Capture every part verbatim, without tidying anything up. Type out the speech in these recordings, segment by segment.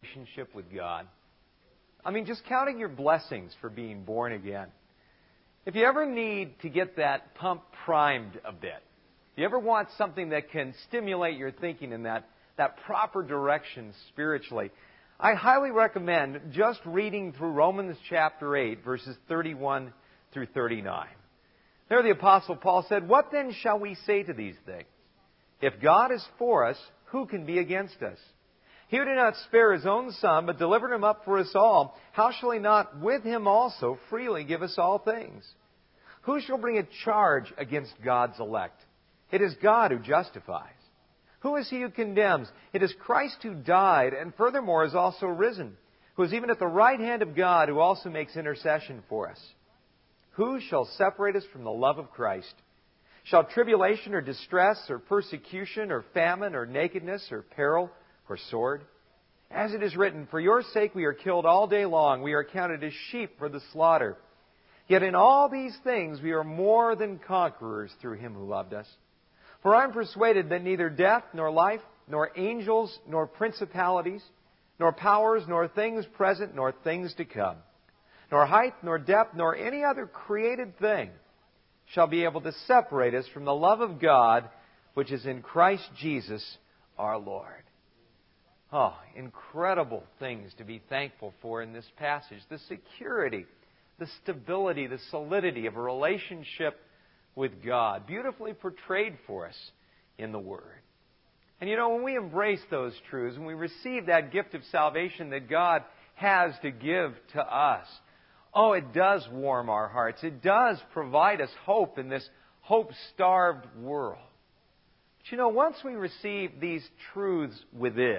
relationship with God. I mean, just counting your blessings for being born again. If you ever need to get that pump primed a bit, if you ever want something that can stimulate your thinking in that, that proper direction spiritually, I highly recommend just reading through Romans chapter eight, verses thirty-one through thirty-nine. There the Apostle Paul said, "What then shall we say to these things? If God is for us, who can be against us? He who did not spare His own Son, but delivered Him up for us all, how shall He not with Him also freely give us all things? Who shall bring a charge against God's elect? It is God who justifies. Who is He who condemns? It is Christ who died, and furthermore is also risen, who is even at the right hand of God, who also makes intercession for us. Who shall separate us from the love of Christ? Shall tribulation or distress or persecution or famine or nakedness or peril or sword? As it is written, for your sake we are killed all day long. We are counted as sheep for the slaughter. Yet in all these things we are more than conquerors through Him who loved us. For I am persuaded that neither death, nor life, nor angels, nor principalities, nor powers, nor things present, nor things to come, nor height, nor depth, nor any other created thing shall be able to separate us from the love of God, which is in Christ Jesus our Lord." Oh, incredible things to be thankful for in this passage. The security, the stability, the solidity of a relationship with God, beautifully portrayed for us in the Word. And you know, when we embrace those truths, when we receive that gift of salvation that God has to give to us, oh, it does warm our hearts. It does provide us hope in this hope-starved world. But you know, once we receive these truths within,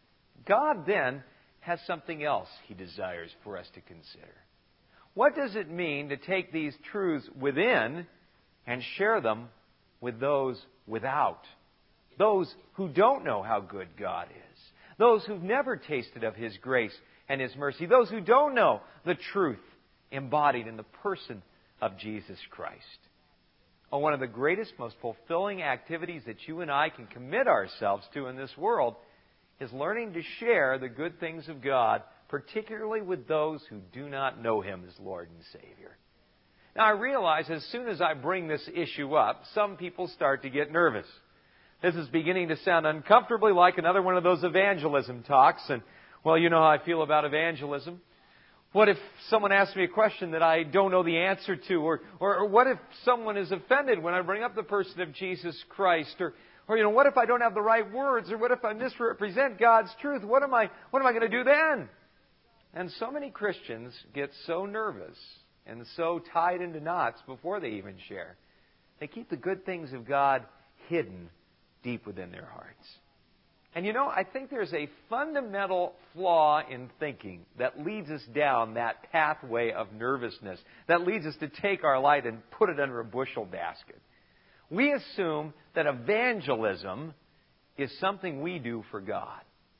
God then has something else He desires for us to consider. What does it mean to take these truths within and share them with those without? Those who don't know how good God is. Those who've never tasted of His grace and His mercy. Those who don't know the truth embodied in the person of Jesus Christ. Oh, one of the greatest, most fulfilling activities that you and I can commit ourselves to in this world is learning to share the good things of God, particularly with those who do not know Him as Lord and Savior. Now, I realize as soon as I bring this issue up, some people start to get nervous. This is beginning to sound uncomfortably like another one of those evangelism talks. And, well, you know how I feel about evangelism. What if someone asks me a question that I don't know the answer to? Or, or, or what if someone is offended when I bring up the person of Jesus Christ? Or, or, you know, what if I don't have the right words? Or what if I misrepresent God's truth? What am I, what am I going to do then? And so many Christians get so nervous and so tied into knots before they even share. They keep the good things of God hidden deep within their hearts. And you know, I think there's a fundamental flaw in thinking that leads us down that pathway of nervousness, that leads us to take our light and put it under a bushel basket. We assume that evangelism is something we do for God,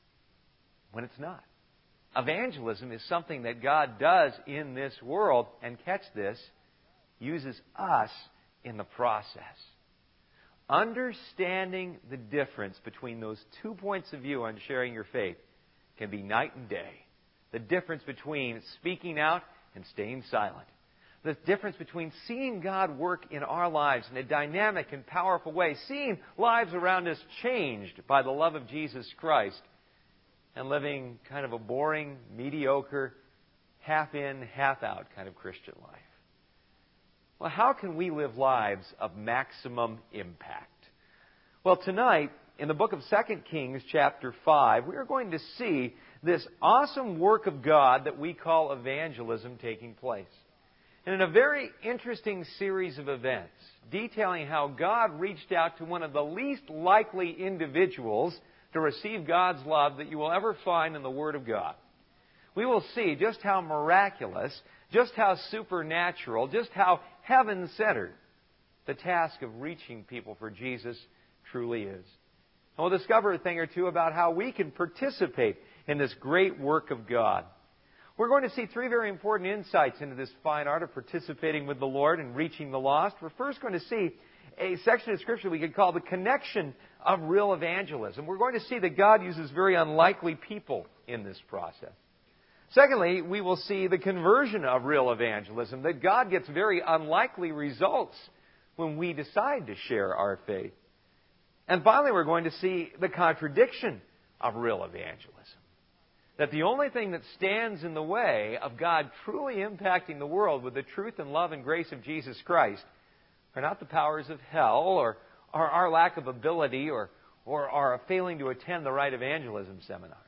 when it's not. Evangelism is something that God does in this world, and catch this, uses us in the process. Understanding the difference between those two points of view on sharing your faith can be night and day. The difference between speaking out and staying silent. The difference between seeing God work in our lives in a dynamic and powerful way, seeing lives around us changed by the love of Jesus Christ, and living kind of a boring, mediocre, half in, half out kind of Christian life. Well, how can we live lives of maximum impact? Well, tonight, in the book of Second Kings, chapter five, we are going to see this awesome work of God that we call evangelism taking place. And in a very interesting series of events, detailing how God reached out to one of the least likely individuals to receive God's love that you will ever find in the Word of God. We will see just how miraculous, just how supernatural, just how heaven-centered the task of reaching people for Jesus truly is. And we'll discover a thing or two about how we can participate in this great work of God. We're going to see three very important insights into this fine art of participating with the Lord and reaching the lost. We're first going to see a section of Scripture we could call the connection of real evangelism. We're going to see that God uses very unlikely people in this process. Secondly, we will see the conversion of real evangelism, that God gets very unlikely results when we decide to share our faith. And finally, we're going to see the contradiction of real evangelism. That the only thing that stands in the way of God truly impacting the world with the truth and love and grace of Jesus Christ are not the powers of hell or, or our lack of ability or, or our failing to attend the right evangelism seminar.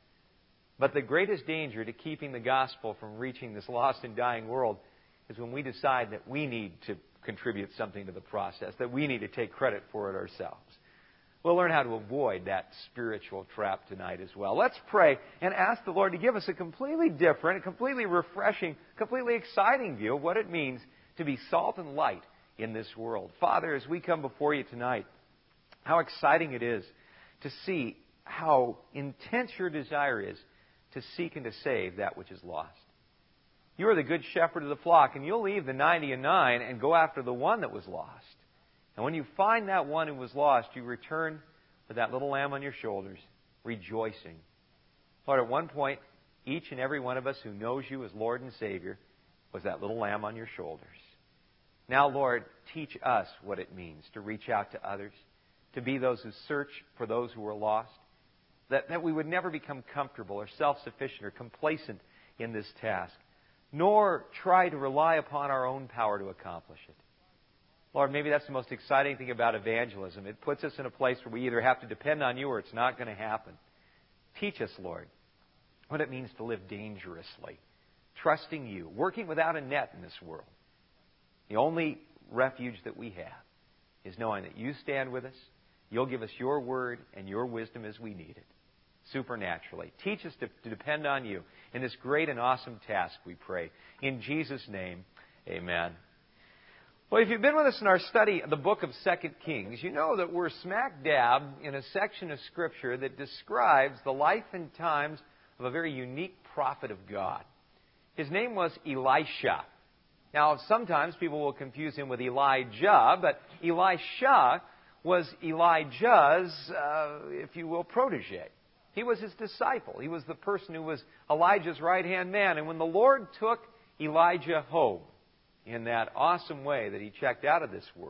But the greatest danger to keeping the gospel from reaching this lost and dying world is when we decide that we need to contribute something to the process, that we need to take credit for it ourselves. We'll learn how to avoid that spiritual trap tonight as well. Let's pray and ask the Lord to give us a completely different, a completely refreshing, completely exciting view of what it means to be salt and light in this world. Father, as we come before you tonight, how exciting it is to see how intense your desire is to seek and to save that which is lost. You are the good shepherd of the flock, and you'll leave the ninety and nine and go after the one that was lost. And when you find that one who was lost, you return with that little lamb on your shoulders, rejoicing. Lord, at one point, each and every one of us who knows you as Lord and Savior was that little lamb on your shoulders. Now, Lord, teach us what it means to reach out to others, to be those who search for those who are lost, that, that we would never become comfortable or self-sufficient or complacent in this task, nor try to rely upon our own power to accomplish it. Lord, maybe that's the most exciting thing about evangelism. It puts us in a place where we either have to depend on you or it's not going to happen. Teach us, Lord, what it means to live dangerously, trusting you, working without a net in this world. The only refuge that we have is knowing that you stand with us, you'll give us your word and your wisdom as we need it, supernaturally. Teach us to, to depend on you in this great and awesome task, we pray. In Jesus' name, amen. Well, if you've been with us in our study of the book of Second Kings, you know that we're smack dab in a section of Scripture that describes the life and times of a very unique prophet of God. His name was Elisha. Now, sometimes people will confuse him with Elijah, but Elisha was Elijah's, uh, if you will, protege. He was his disciple. He was the person who was Elijah's right-hand man. And when the Lord took Elijah home, in that awesome way that he checked out of this world,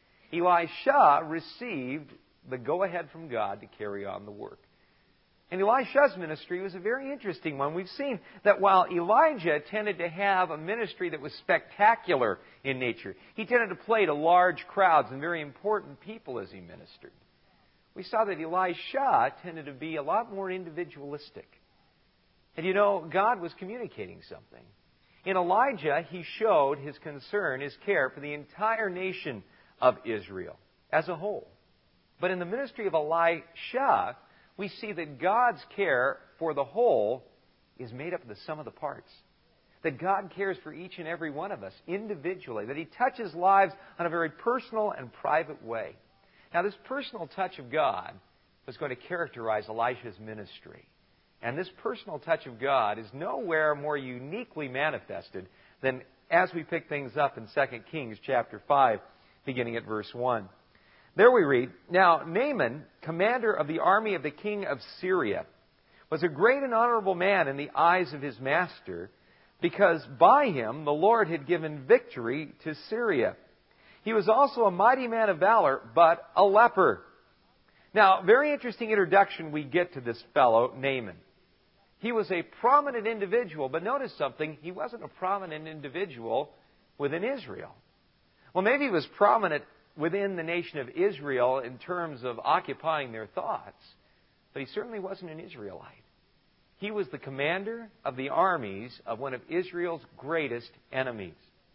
Elisha received the go-ahead from God to carry on the work. And Elisha's ministry was a very interesting one. We've seen that while Elijah tended to have a ministry that was spectacular in nature, he tended to play to large crowds and very important people as he ministered. We saw that Elisha tended to be a lot more individualistic. And you know, God was communicating something. In Elijah, he showed his concern, his care for the entire nation of Israel as a whole. But in the ministry of Elisha, we see that God's care for the whole is made up of the sum of the parts. That God cares for each and every one of us individually. That He touches lives on a very personal and private way. Now, this personal touch of God was going to characterize Elisha's ministry. And this personal touch of God is nowhere more uniquely manifested than as we pick things up in Second Kings chapter five, beginning at verse one. There we read, "Now Naaman, commander of the army of the king of Syria, was a great and honorable man in the eyes of his master, because by him the Lord had given victory to Syria. He was also a mighty man of valor, but a leper." Now, very interesting introduction we get to this fellow, Naaman. He was a prominent individual, but notice something, he wasn't a prominent individual within Israel. Well, maybe he was prominent within the nation of Israel in terms of occupying their thoughts, but he certainly wasn't an Israelite. He was the commander of the armies of one of Israel's greatest enemies.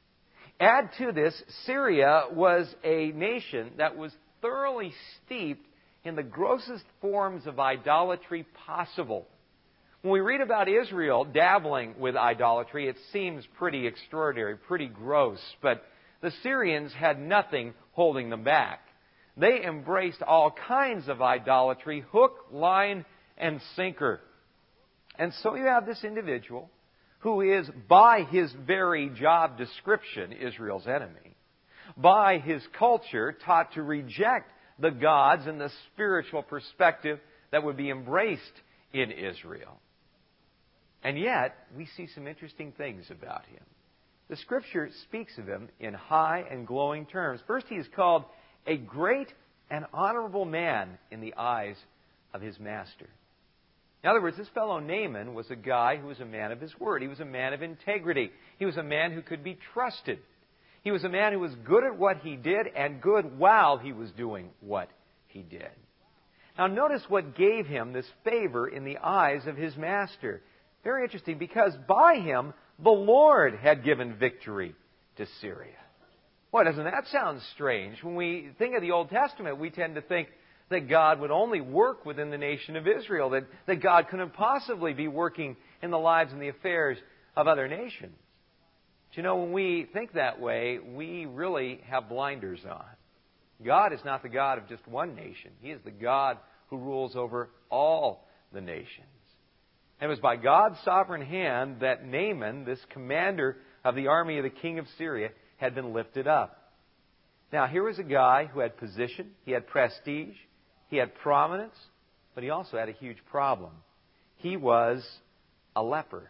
Add to this, Syria was a nation that was thoroughly steeped in the grossest forms of idolatry possible. When we read about Israel dabbling with idolatry, it seems pretty extraordinary, pretty gross. But the Syrians had nothing holding them back. They embraced all kinds of idolatry, hook, line, and sinker. And so you have this individual who is, by his very job description, Israel's enemy, by his culture, taught to reject the gods and the spiritual perspective that would be embraced in Israel. And yet, we see some interesting things about him. The Scripture speaks of him in high and glowing terms. First, he is called a great and honorable man in the eyes of his master. In other words, this fellow Naaman was a guy who was a man of his word. He was a man of integrity. He was a man who could be trusted. He was a man who was good at what he did and good while he was doing what he did. Now notice what gave him this favor in the eyes of his master. Very interesting, because by him the Lord had given victory to Syria. Boy, doesn't that sound strange? When we think of the Old Testament, we tend to think that God would only work within the nation of Israel, that, that God couldn't possibly be working in the lives and the affairs of other nations. But you know, when we think that way, we really have blinders on. God is not the God of just one nation. He is the God who rules over all the nations. And it was by God's sovereign hand that Naaman, this commander of the army of the king of Syria, had been lifted up. Now, here was a guy who had position, he had prestige, he had prominence, but he also had a huge problem. He was a leper.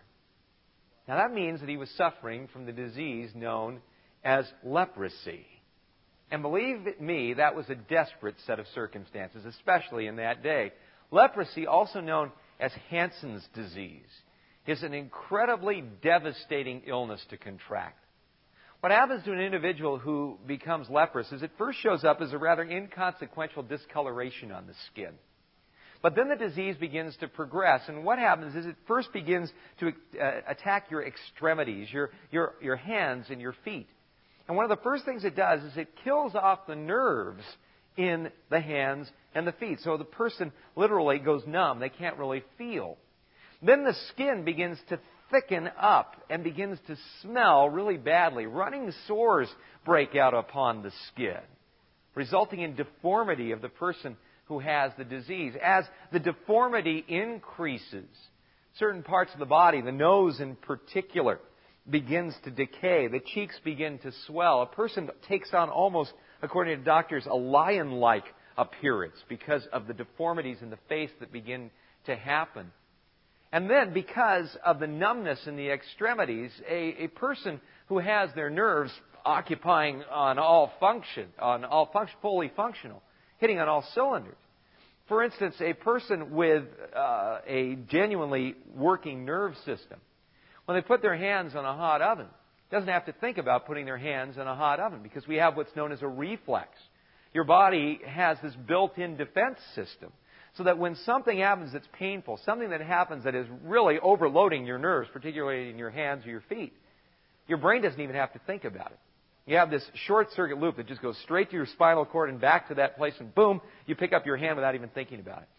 Now, that means that he was suffering from the disease known as leprosy. And believe me, that was a desperate set of circumstances, especially in that day. Leprosy, also known as Hansen's disease, is an incredibly devastating illness to contract. What happens to an individual who becomes leprous is it first shows up as a rather inconsequential discoloration on the skin. But then the disease begins to progress, and what happens is it first begins to uh, attack your extremities, your, your, your hands and your feet. And one of the first things it does is it kills off the nerves in the hands and the feet. So the person literally goes numb. They can't really feel. Then the skin begins to thicken up and begins to smell really badly. Running sores break out upon the skin, resulting in deformity of the person who has the disease. As the deformity increases, certain parts of the body, the nose in particular, begins to decay. The cheeks begin to swell. A person takes on almost, according to doctors, a lion-like appearance because of the deformities in the face that begin to happen. And then, because of the numbness in the extremities, a, a person who has their nerves occupying on all function, on all function, fully functional, hitting on all cylinders. For instance, a person with uh, a genuinely working nerve system, when they put their hands on a hot oven, doesn't have to think about putting their hands in a hot oven because we have what's known as a reflex. Your body has this built-in defense system so that when something happens that's painful, something that happens that is really overloading your nerves, particularly in your hands or your feet, your brain doesn't even have to think about it. You have this short-circuit loop that just goes straight to your spinal cord and back to that place, and boom, you pick up your hand without even thinking about it.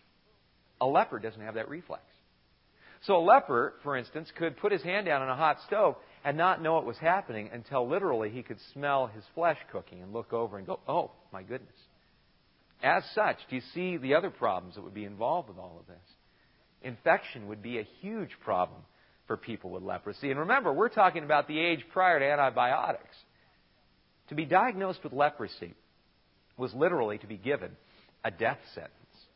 A leper doesn't have that reflex. So a leper, for instance, could put his hand down on a hot stove and not know what was happening until literally he could smell his flesh cooking and look over and go, oh, my goodness. As such, do you see the other problems that would be involved with all of this? Infection would be a huge problem for people with leprosy. And remember, we're talking about the age prior to antibiotics. To be diagnosed with leprosy was literally to be given a death sentence.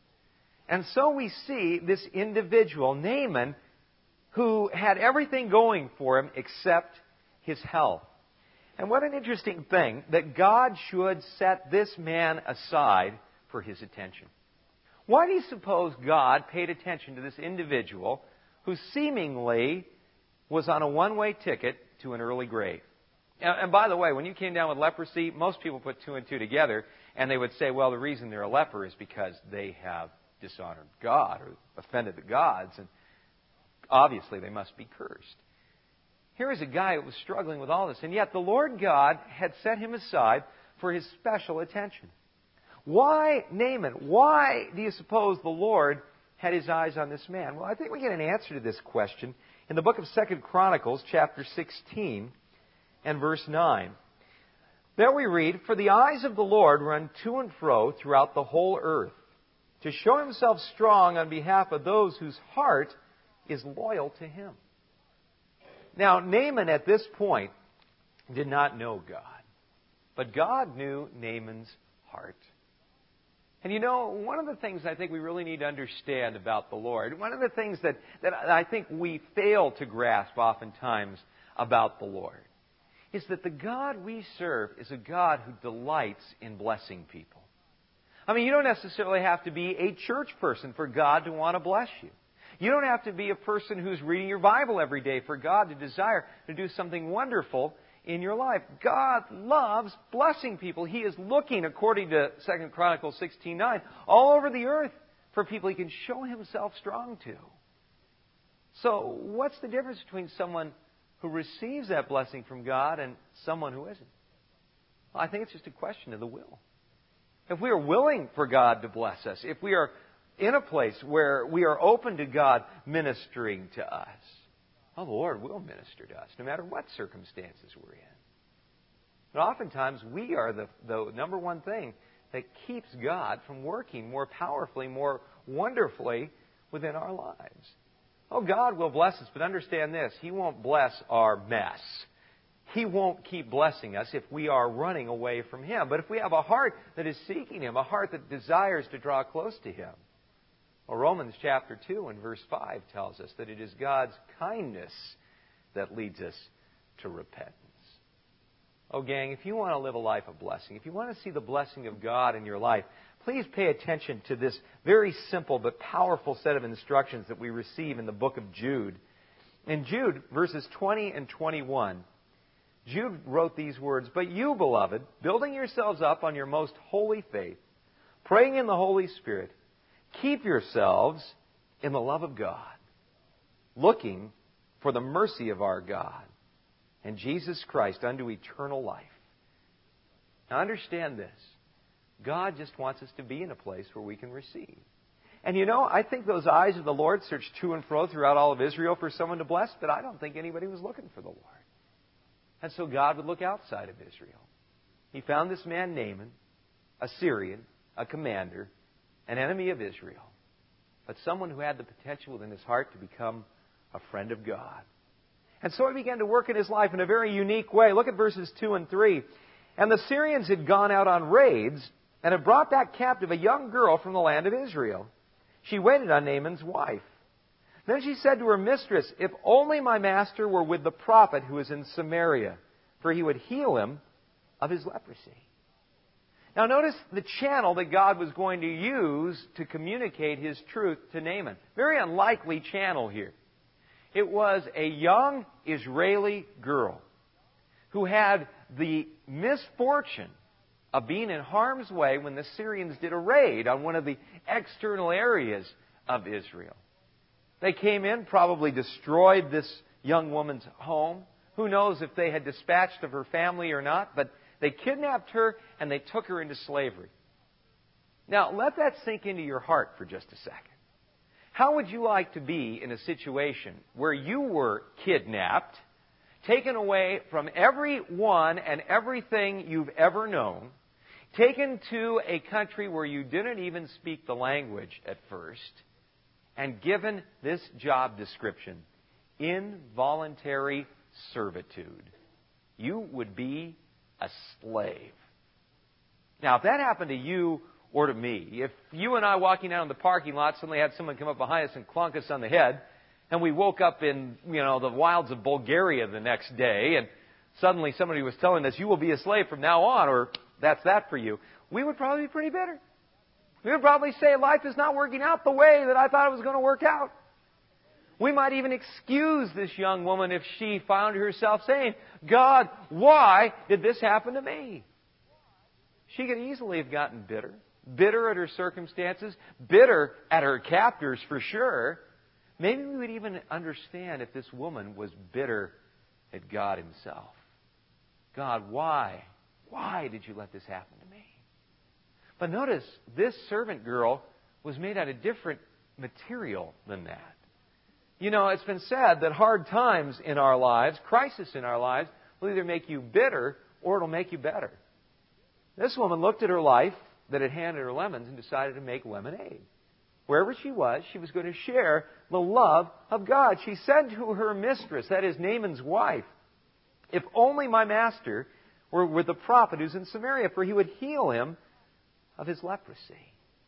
And so we see this individual, Naaman, who had everything going for him except his health. And what an interesting thing that God should set this man aside for his attention. Why do you suppose God paid attention to this individual who seemingly was on a one-way ticket to an early grave? And by the way, when you came down with leprosy, most people put two and two together, and they would say, well, the reason they're a leper is because they have dishonored God or offended the gods, and obviously they must be cursed. Here is a guy who was struggling with all this, and yet the Lord God had set him aside for his special attention. Why Naaman? Why do you suppose the Lord had his eyes on this man? Well, I think we get an answer to this question in the book of Second Chronicles, chapter sixteen, and verse nine. There we read, "For the eyes of the Lord run to and fro throughout the whole earth, to show himself strong on behalf of those whose heart is loyal to him." Now, Naaman at this point did not know God. But God knew Naaman's heart. And you know, one of the things I think we really need to understand about the Lord, one of the things that, that I think we fail to grasp oftentimes about the Lord, is that the God we serve is a God who delights in blessing people. I mean, you don't necessarily have to be a church person for God to want to bless you. You don't have to be a person who's reading your Bible every day for God to desire to do something wonderful in your life. God loves blessing people. He is looking, according to Second Chronicles sixteen nine, all over the earth for people He can show Himself strong to. So, what's the difference between someone who receives that blessing from God and someone who isn't? Well, I think it's just a question of the will. If we are willing for God to bless us, if we are in a place where we are open to God ministering to us, well, the Lord will minister to us, no matter what circumstances we're in. But oftentimes, we are the, the number one thing that keeps God from working more powerfully, more wonderfully within our lives. Oh, God will bless us, but understand this, He won't bless our mess. He won't keep blessing us if we are running away from Him. But if we have a heart that is seeking Him, a heart that desires to draw close to Him, well, Romans chapter two and verse five tells us that it is God's kindness that leads us to repentance. Oh, gang, if you want to live a life of blessing, if you want to see the blessing of God in your life, please pay attention to this very simple but powerful set of instructions that we receive in the book of Jude. In Jude, verses twenty and twenty-one, Jude wrote these words, "But you, beloved, building yourselves up on your most holy faith, praying in the Holy Spirit, keep yourselves in the love of God, looking for the mercy of our God and Jesus Christ unto eternal life." Now understand this. God just wants us to be in a place where we can receive. And you know, I think those eyes of the Lord searched to and fro throughout all of Israel for someone to bless, but I don't think anybody was looking for the Lord. And so God would look outside of Israel. He found this man Naaman, a Syrian, a commander, an enemy of Israel, but someone who had the potential within his heart to become a friend of God. And so He began to work in his life in a very unique way. Look at verses two and three. "And the Syrians had gone out on raids and had brought back captive a young girl from the land of Israel. She waited on Naaman's wife. Then she said to her mistress, 'If only my master were with the prophet who is in Samaria, for he would heal him of his leprosy.'" Now notice the channel that God was going to use to communicate His truth to Naaman. Very unlikely channel here. It was a young Israeli girl who had the misfortune of being in harm's way when the Syrians did a raid on one of the external areas of Israel. They came in, probably destroyed this young woman's home. Who knows if they had dispatched of her family or not, but they kidnapped her and they took her into slavery. Now, let that sink into your heart for just a second. How would you like to be in a situation where you were kidnapped, taken away from everyone and everything you've ever known, taken to a country where you didn't even speak the language at first, and given this job description, involuntary servitude? You would be a slave. Now, if that happened to you or to me, if you and I walking down in the parking lot suddenly had someone come up behind us and clunk us on the head, and we woke up in, you know, the wilds of Bulgaria the next day, and suddenly somebody was telling us, "You will be a slave from now on," or "That's that for you," we would probably be pretty bitter. We would probably say, "Life is not working out the way that I thought it was going to work out." We might even excuse this young woman if she found herself saying, "God, why did this happen to me?" She could easily have gotten bitter. Bitter at her circumstances. Bitter at her captors for sure. Maybe we would even understand if this woman was bitter at God Himself. "God, why? Why did you let this happen to me?" But notice, this servant girl was made out of different material than that. You know, it's been said that hard times in our lives, crisis in our lives, will either make you bitter or it'll make you better. This woman looked at her life that had handed her lemons and decided to make lemonade. Wherever she was, she was going to share the love of God. She said to her mistress, that is Naaman's wife, "If only my master were with the prophet who's in Samaria, for he would heal him of his leprosy.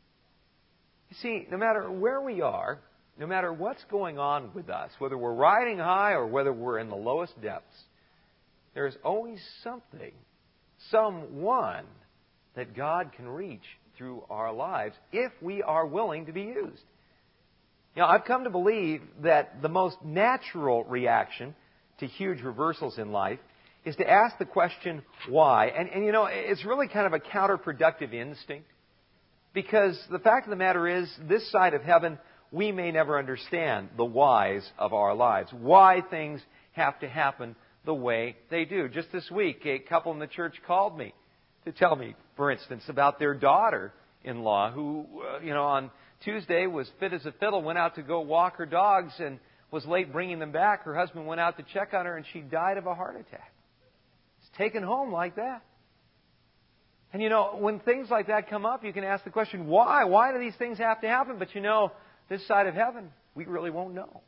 You see, no matter where we are, no matter what's going on with us, whether we're riding high or whether we're in the lowest depths, there's always something, someone that God can reach through our lives if we are willing to be used. You know, I've come to believe that the most natural reaction to huge reversals in life is to ask the question, why? And, and you know, it's really kind of a counterproductive instinct. Because the fact of the matter is, this side of heaven, we may never understand the whys of our lives. Why things have to happen the way they do. Just this week, a couple in the church called me to tell me, for instance, about their daughter-in-law who, uh, you know, on Tuesday was fit as a fiddle, went out to go walk her dogs and was late bringing them back. Her husband went out to check on her and she died of a heart attack. It's taken home like that. And you know, when things like that come up, you can ask the question, why? Why do these things have to happen? But you know, this side of heaven, we really won't know.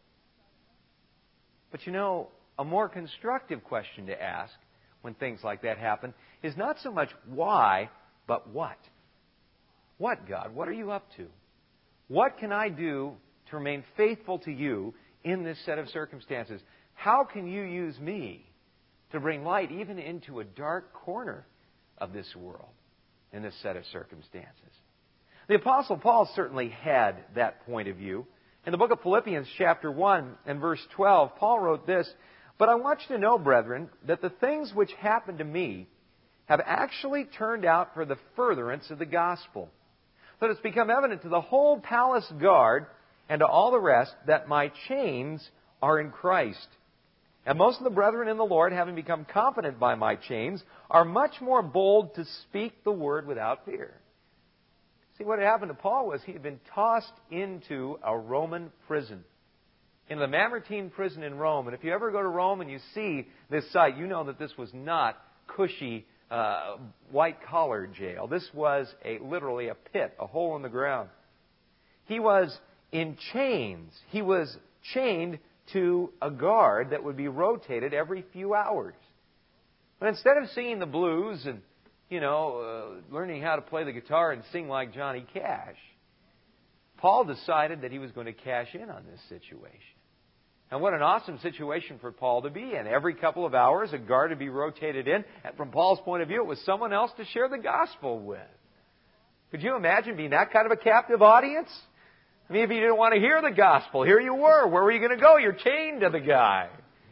But you know, a more constructive question to ask when things like that happen is not so much why, but what? What, God? What are you up to? What can I do to remain faithful to you in this set of circumstances? How can you use me to bring light even into a dark corner of this world in this set of circumstances? The Apostle Paul certainly had that point of view. In the book of Philippians chapter one and verse twelve, Paul wrote this, "But I want you to know, brethren, that the things which happened to me have actually turned out for the furtherance of the gospel. So it's become evident to the whole palace guard and to all the rest that my chains are in Christ. And most of the brethren in the Lord, having become confident by my chains, are much more bold to speak the word without fear." See, what had happened to Paul was he had been tossed into a Roman prison, in the Mamertine prison in Rome. And if you ever go to Rome and you see this site, you know that this was not cushy, uh, white-collar jail. This was a literally a pit, a hole in the ground. He was in chains. He was chained to a guard that would be rotated every few hours. But instead of singing the blues and, you know, uh, learning how to play the guitar and sing like Johnny Cash, Paul decided that he was going to cash in on this situation. And what an awesome situation for Paul to be in. Every couple of hours, a guard would be rotated in. And from Paul's point of view, it was someone else to share the gospel with. Could you imagine being that kind of a captive audience? I mean, if you didn't want to hear the gospel, here you were. Where were you going to go? You're chained to the guy.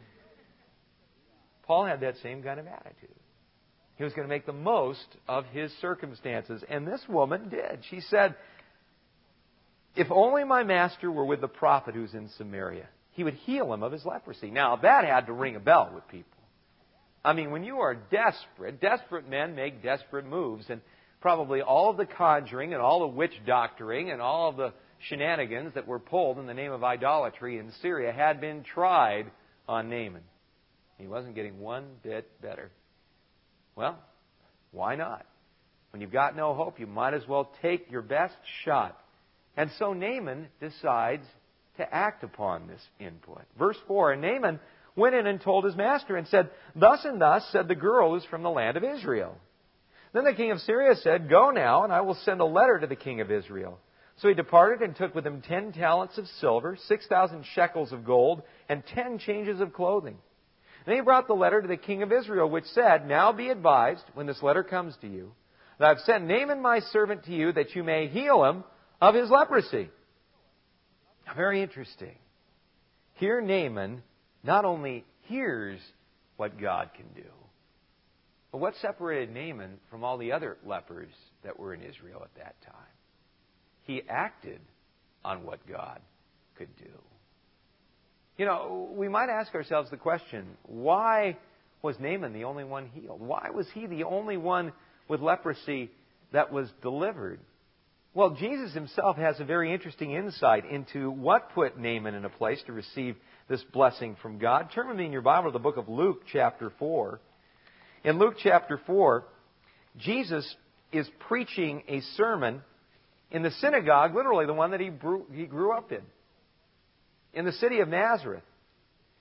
Paul had that same kind of attitude. He was going to make the most of his circumstances. And this woman did. She said, "If only my master were with the prophet who's in Samaria, he would heal him of his leprosy." Now, that had to ring a bell with people. I mean, when you are desperate, desperate men make desperate moves. And probably all of the conjuring and all the witch doctoring and all of the shenanigans that were pulled in the name of idolatry in Syria had been tried on Naaman. He wasn't getting one bit better. Well, why not? When you've got no hope, you might as well take your best shot. And so Naaman decides to act upon this input. Verse four, "And Naaman went in and told his master and said, 'Thus and thus said the girl who is from the land of Israel.' Then the king of Syria said, 'Go now, and I will send a letter to the king of Israel.' So he departed and took with him ten talents of silver, six thousand shekels of gold, and ten changes of clothing. Then he brought the letter to the king of Israel, which said, 'Now be advised, when this letter comes to you, that I have sent Naaman my servant to you, that you may heal him of his leprosy.'" Now, very interesting. Here Naaman not only hears what God can do, but what separated Naaman from all the other lepers that were in Israel at that time? He acted on what God could do. You know, we might ask ourselves the question, why was Naaman the only one healed? Why was he the only one with leprosy that was delivered? Well, Jesus himself has a very interesting insight into what put Naaman in a place to receive this blessing from God. Turn with me in your Bible to the book of Luke chapter four. In Luke chapter four, Jesus is preaching a sermon in the synagogue, literally the one that he grew, he grew up in, in the city of Nazareth.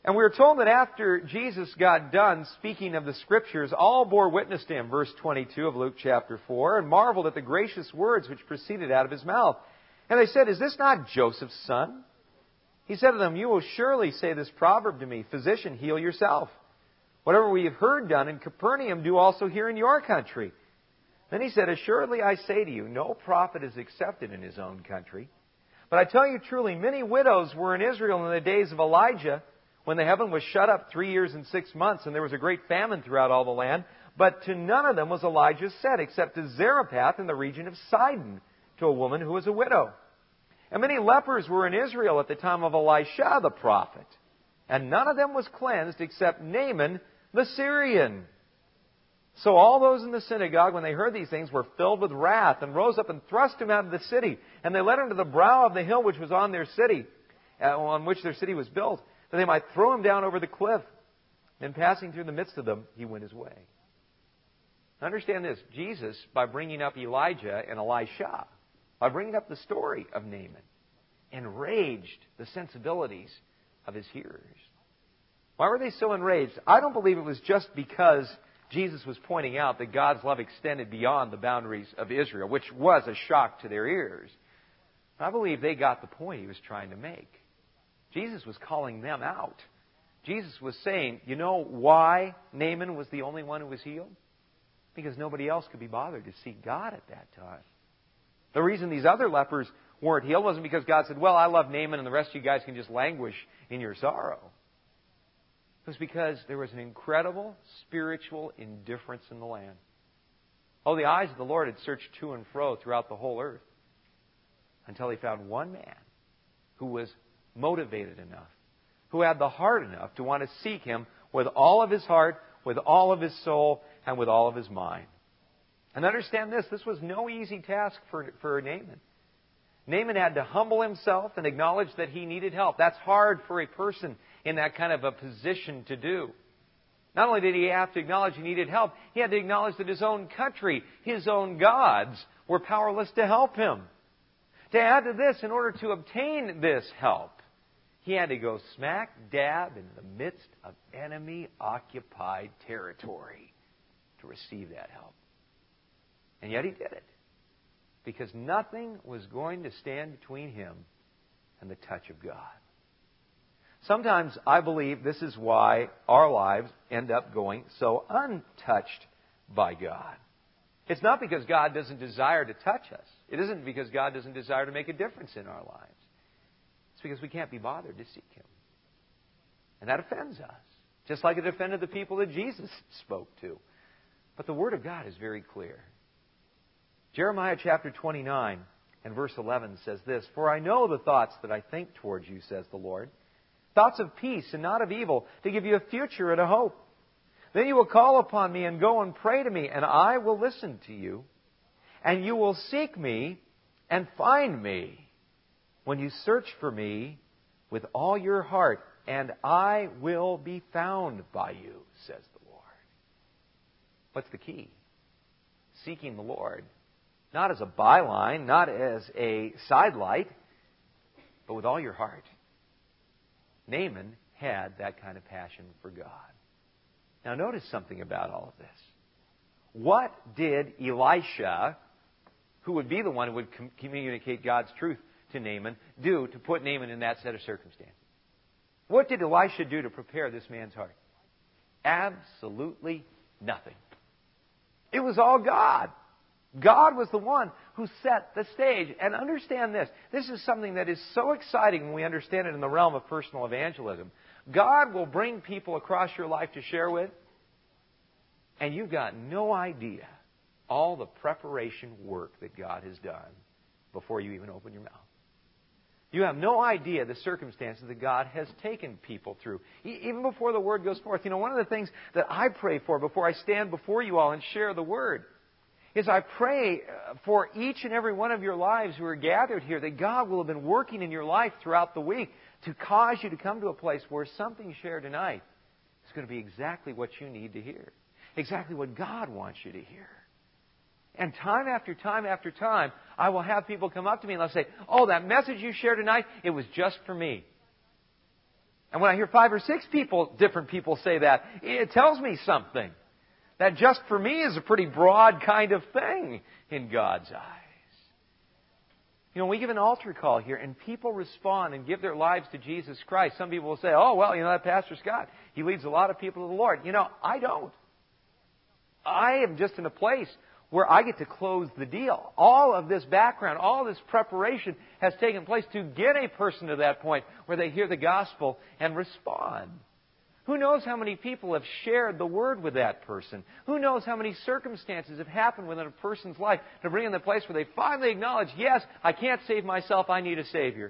And we are told that after Jesus got done speaking of the Scriptures, all bore witness to him, verse twenty-two of Luke chapter four, and marveled at the gracious words which proceeded out of his mouth. And they said, "Is this not Joseph's son?" He said to them, "You will surely say this proverb to me, 'Physician, heal yourself. Whatever we have heard done in Capernaum, do also here in your country.' Then he said, 'Assuredly I say to you, no prophet is accepted in his own country. But I tell you truly, many widows were in Israel in the days of Elijah, when the heaven was shut up three years and six months, and there was a great famine throughout all the land. But to none of them was Elijah sent, except to Zarephath in the region of Sidon, to a woman who was a widow. And many lepers were in Israel at the time of Elisha the prophet, and none of them was cleansed except Naaman the Syrian.' So all those in the synagogue, when they heard these things, were filled with wrath, and rose up and thrust him out of the city. And they led him to the brow of the hill which was on their city, uh, on which their city was built, that they might throw him down over the cliff. And passing through the midst of them, he went his way." Understand this. Jesus, by bringing up Elijah and Elisha, by bringing up the story of Naaman, enraged the sensibilities of his hearers. Why were they so enraged? I don't believe it was just because Jesus was pointing out that God's love extended beyond the boundaries of Israel, which was a shock to their ears. I believe they got the point he was trying to make. Jesus was calling them out. Jesus was saying, you know why Naaman was the only one who was healed? Because nobody else could be bothered to seek God at that time. The reason these other lepers weren't healed wasn't because God said, "Well, I love Naaman and the rest of you guys can just languish in your sorrow." It was because there was an incredible spiritual indifference in the land. Oh, the eyes of the Lord had searched to and fro throughout the whole earth until he found one man who was motivated enough, who had the heart enough to want to seek him with all of his heart, with all of his soul, and with all of his mind. And understand this, this was no easy task for, for Naaman. Naaman had to humble himself and acknowledge that he needed help. That's hard for a person in that kind of a position to do. Not only did he have to acknowledge he needed help, he had to acknowledge that his own country, his own gods, were powerless to help him. To add to this, in order to obtain this help, he had to go smack dab in the midst of enemy-occupied territory to receive that help. And yet he did it. Because nothing was going to stand between him and the touch of God. Sometimes I believe this is why our lives end up going so untouched by God. It's not because God doesn't desire to touch us. It isn't because God doesn't desire to make a difference in our lives. It's because we can't be bothered to seek Him. And that offends us. Just like it offended the people that Jesus spoke to. But the Word of God is very clear. Jeremiah chapter twenty-nine and verse eleven says this, "For I know the thoughts that I think towards you, says the Lord, thoughts of peace and not of evil, to give you a future and a hope. Then you will call upon me and go and pray to me, and I will listen to you. And you will seek me and find me when you search for me with all your heart, and I will be found by you, says the Lord." What's the key? Seeking the Lord. Not as a byline, not as a sidelight, but with all your heart. Naaman had that kind of passion for God. Now notice something about all of this. What did Elisha, who would be the one who would com- communicate God's truth to Naaman, do to put Naaman in that set of circumstances? What did Elisha do to prepare this man's heart? Absolutely nothing. It was all God. God was the one who set the stage. And understand this. This is something that is so exciting when we understand it in the realm of personal evangelism. God will bring people across your life to share with, and you've got no idea all the preparation work that God has done before you even open your mouth. You have no idea the circumstances that God has taken people through. Even before the Word goes forth. You know, one of the things that I pray for before I stand before you all and share the Word is I pray for each and every one of your lives who are gathered here that God will have been working in your life throughout the week to cause you to come to a place where something shared tonight is going to be exactly what you need to hear. Exactly what God wants you to hear. And time after time after time, I will have people come up to me and they'll say, "Oh, that message you shared tonight, it was just for me." And when I hear five or six people, different people say that, it tells me something. That just for me is a pretty broad kind of thing in God's eyes. You know, we give an altar call here and people respond and give their lives to Jesus Christ. Some people will say, oh, well, you know, that Pastor Scott, he leads a lot of people to the Lord. You know, I don't. I am just in a place where I get to close the deal. All of this background, all this preparation has taken place to get a person to that point where they hear the gospel and respond. Who knows how many people have shared the word with that person? Who knows how many circumstances have happened within a person's life to bring in the place where they finally acknowledge, yes, I can't save myself, I need a Savior.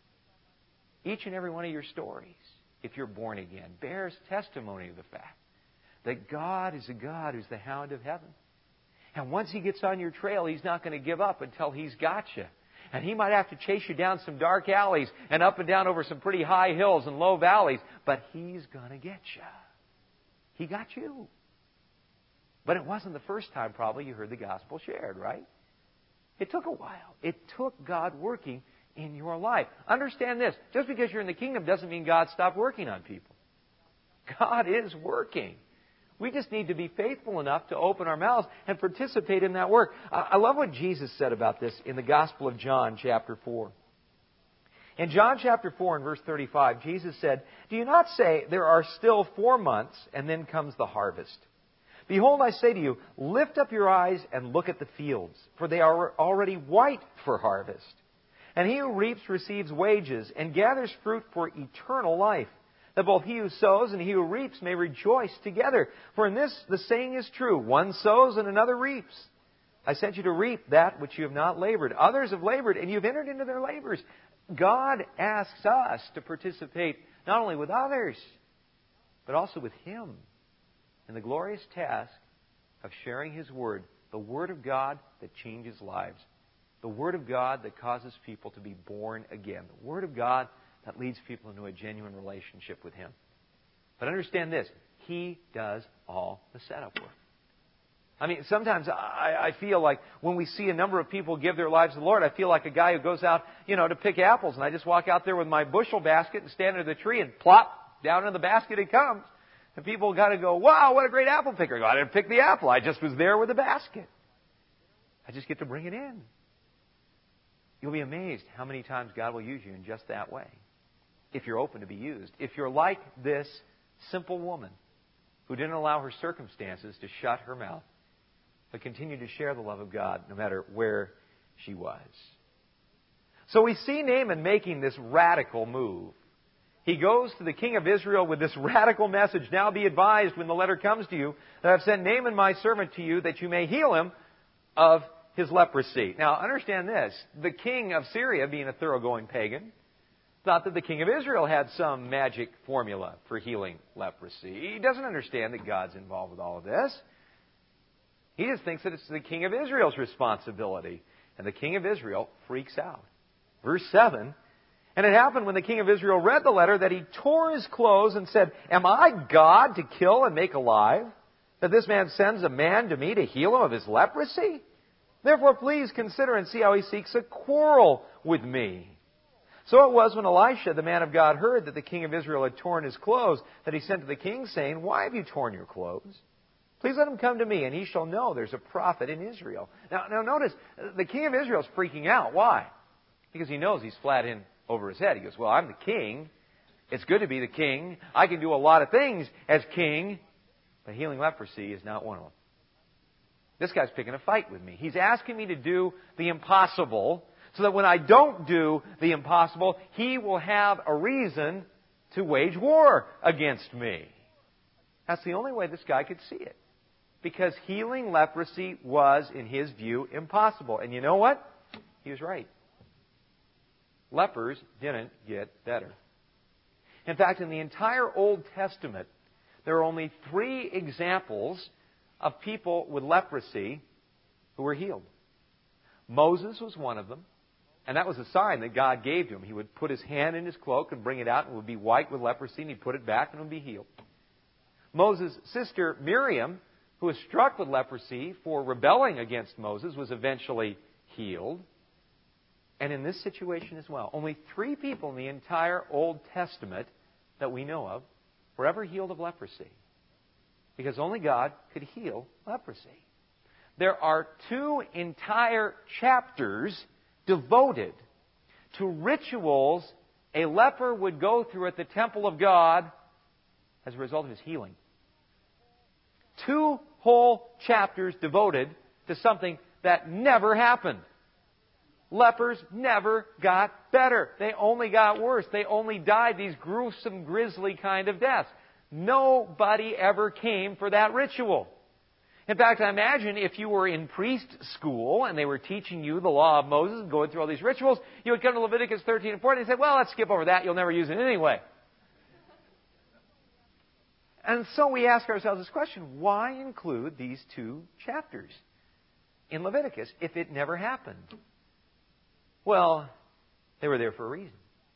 Each and every one of your stories, if you're born again, bears testimony of the fact that God is a God who's the hound of heaven. And once He gets on your trail, He's not going to give up until He's got you. And He might have to chase you down some dark alleys and up and down over some pretty high hills and low valleys, but He's going to get you. He got you. But it wasn't the first time probably you heard the gospel shared, right? It took a while. It took God working in your life. Understand this. Just because you're in the kingdom doesn't mean God stopped working on people. God is working. We just need to be faithful enough to open our mouths and participate in that work. I love what Jesus said about this in the Gospel of John, chapter four. In John chapter four and verse thirty-five, Jesus said, "Do you not say, there are still four months, and then comes the harvest? Behold, I say to you, lift up your eyes and look at the fields, for they are already white for harvest. And he who reaps receives wages, and gathers fruit for eternal life, that both he who sows and he who reaps may rejoice together. For in this the saying is true, one sows and another reaps. I sent you to reap that which you have not labored. Others have labored, and you've entered into their labors." God asks us to participate not only with others, but also with Him in the glorious task of sharing His Word, the Word of God that changes lives, the Word of God that causes people to be born again, the Word of God that leads people into a genuine relationship with Him. But understand this, He does all the setup work. I mean, sometimes I, I feel like when we see a number of people give their lives to the Lord, I feel like a guy who goes out, you know, to pick apples, and I just walk out there with my bushel basket and stand under the tree and plop, down in the basket it comes. And people got to go, wow, what a great apple picker. I go, I didn't pick the apple, I just was there with the basket. I just get to bring it in. You'll be amazed how many times God will use you in just that way, if you're open to be used. If you're like this simple woman who didn't allow her circumstances to shut her mouth, but continued to share the love of God no matter where she was. So we see Naaman making this radical move. He goes to the king of Israel with this radical message. "Now be advised when the letter comes to you that I've sent Naaman my servant to you that you may heal him of his leprosy." Now understand this. The king of Syria, being a thoroughgoing pagan, thought that the king of Israel had some magic formula for healing leprosy. He doesn't understand that God's involved with all of this. He just thinks that it's the king of Israel's responsibility. And the king of Israel freaks out. Verse seven, "And it happened when the king of Israel read the letter that he tore his clothes and said, 'Am I God to kill and make alive? That this man sends a man to me to heal him of his leprosy? Therefore please consider and see how he seeks a quarrel with me.' So it was when Elisha, the man of God, heard that the king of Israel had torn his clothes, that he sent to the king, saying, 'Why have you torn your clothes? Please let him come to me, and he shall know there's a prophet in Israel.'" Now, now notice, the king of Israel is freaking out. Why? Because he knows he's flat in over his head. He goes, "Well, I'm the king. It's good to be the king. I can do a lot of things as king, but healing leprosy is not one of them. This guy's picking a fight with me. He's asking me to do the impossible, so that when I don't do the impossible, he will have a reason to wage war against me." That's the only way this guy could see it. Because healing leprosy was, in his view, impossible. And you know what? He was right. Lepers didn't get better. In fact, in the entire Old Testament, there are only three examples of people with leprosy who were healed. Moses was one of them. And that was a sign that God gave to him. He would put his hand in his cloak and bring it out, and it would be white with leprosy, and he'd put it back, and it would be healed. Moses' sister Miriam, who was struck with leprosy for rebelling against Moses, was eventually healed. And in this situation as well, only three people in the entire Old Testament that we know of were ever healed of leprosy. Because only God could heal leprosy. There are two entire chapters devoted to rituals a leper would go through at the temple of God as a result of his healing. Two whole chapters devoted to something that never happened. Lepers never got better. They only got worse. They only died these gruesome, grisly kind of deaths. Nobody ever came for that ritual. In fact, I imagine if you were in priest school and they were teaching you the law of Moses, going through all these rituals, you would come to Leviticus thirteen and fourteen and say, well, let's skip over that. You'll never use it anyway. And so we ask ourselves this question, why include these two chapters in Leviticus if it never happened? Well, they were there for a reason.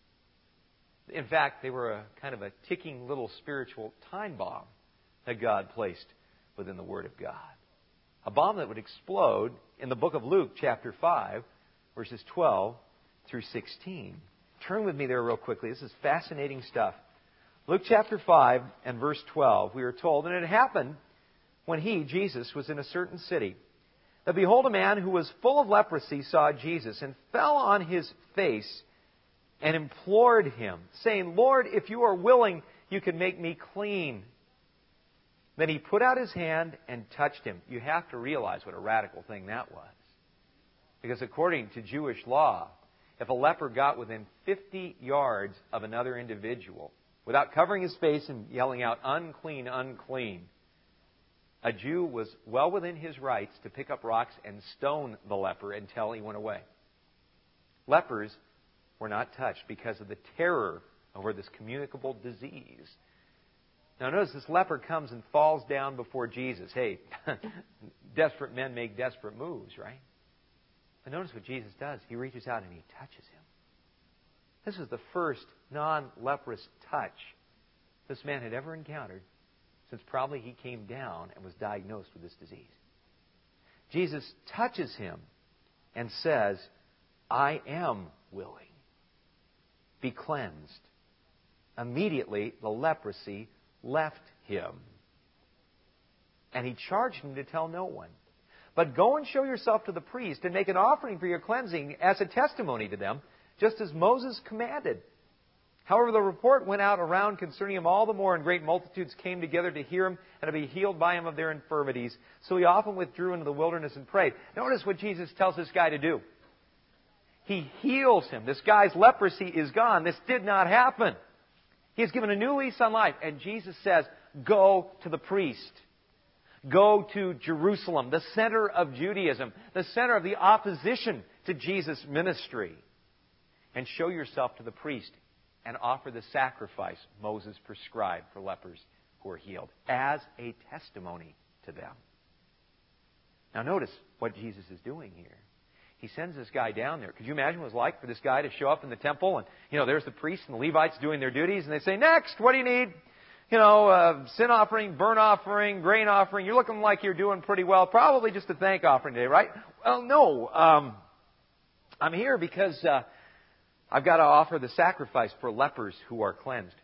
In fact, they were a kind of a ticking little spiritual time bomb that God placed within the Word of God. A bomb that would explode in the book of Luke, chapter five, verses twelve through sixteen. Turn with me there real quickly. This is fascinating stuff. Luke chapter five and verse twelve, we are told, and it happened when he, Jesus, was in a certain city, that behold, a man who was full of leprosy saw Jesus and fell on his face and implored him, saying, Lord, if you are willing, you can make me clean. Then he put out his hand and touched him. You have to realize what a radical thing that was. Because according to Jewish law, if a leper got within fifty yards of another individual, without covering his face and yelling out, unclean, unclean, a Jew was well within his rights to pick up rocks and stone the leper until he went away. Lepers were not touched because of the terror over this communicable disease. Now notice this leper comes and falls down before Jesus. Hey, desperate men make desperate moves, right? But notice what Jesus does. He reaches out and he touches him. This is the first non-leprous touch this man had ever encountered since probably he came down and was diagnosed with this disease. Jesus touches him and says, I am willing. Be cleansed. Immediately, the leprosy left him. And he charged him to tell no one. But go and show yourself to the priest and make an offering for your cleansing as a testimony to them, just as Moses commanded. However, the report went out around concerning him all the more, and great multitudes came together to hear him and to be healed by him of their infirmities. So he often withdrew into the wilderness and prayed. Notice what Jesus tells this guy to do. He heals him. This guy's leprosy is gone. This did not happen. He is given a new lease on life. And Jesus says, go to the priest. Go to Jerusalem, the center of Judaism, the center of the opposition to Jesus' ministry. And show yourself to the priest and offer the sacrifice Moses prescribed for lepers who are healed as a testimony to them. Now notice what Jesus is doing here. He sends this guy down there. Could you imagine what it was like for this guy to show up in the temple and, you know, there's the priests and the Levites doing their duties and they say, next, what do you need? You know, uh, sin offering, burnt offering, grain offering. You're looking like you're doing pretty well. Probably just a thank offering today, right? Well, no. Um, I'm here because uh, I've got to offer the sacrifice for lepers who are cleansed.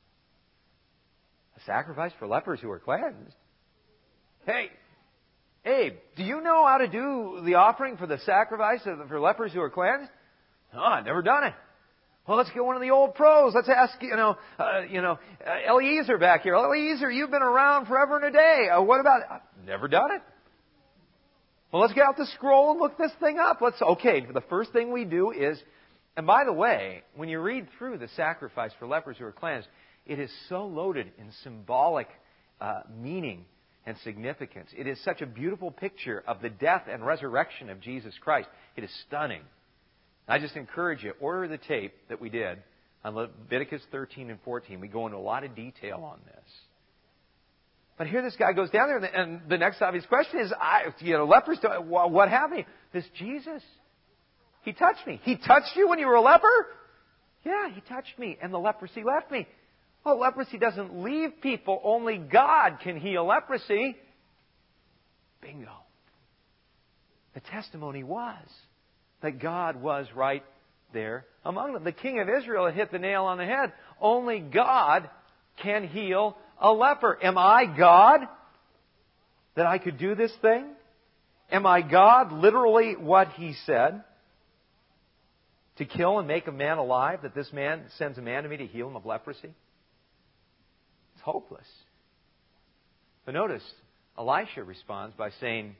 A sacrifice for lepers who are cleansed? Hey, Abe, do you know how to do the offering for the sacrifice for lepers who are cleansed? No, I've never done it. Well, let's get one of the old pros. Let's ask, you know, uh, you know, uh, Eliezer back here. Eliezer, you've been around forever and a day. Uh, what about? I've never done it. Well, let's get out the scroll and look this thing up. Let's. Okay, the first thing we do is, and by the way, when you read through the sacrifice for lepers who are cleansed, it is so loaded in symbolic uh, meaning and significance. It is such a beautiful picture of the death and resurrection of Jesus Christ. It is stunning. I just encourage you, order the tape that we did on Leviticus thirteen and fourteen. We go into a lot of detail on this. But here this guy goes down there, and the next obvious question is, I, you know, lepers, what happened? This Jesus, He touched me. He touched you when you were a leper? Yeah, He touched me, and the leprosy left me. Well, leprosy doesn't leave people. Only God can heal leprosy. Bingo. The testimony was that God was right there among them. The king of Israel had hit the nail on the head. only God can heal a leper. Am I God that I could do this thing? Am I God, literally what He said? To kill and make a man alive, that this man sends a man to me to heal him of leprosy? It's hopeless. But notice, Elisha responds by saying,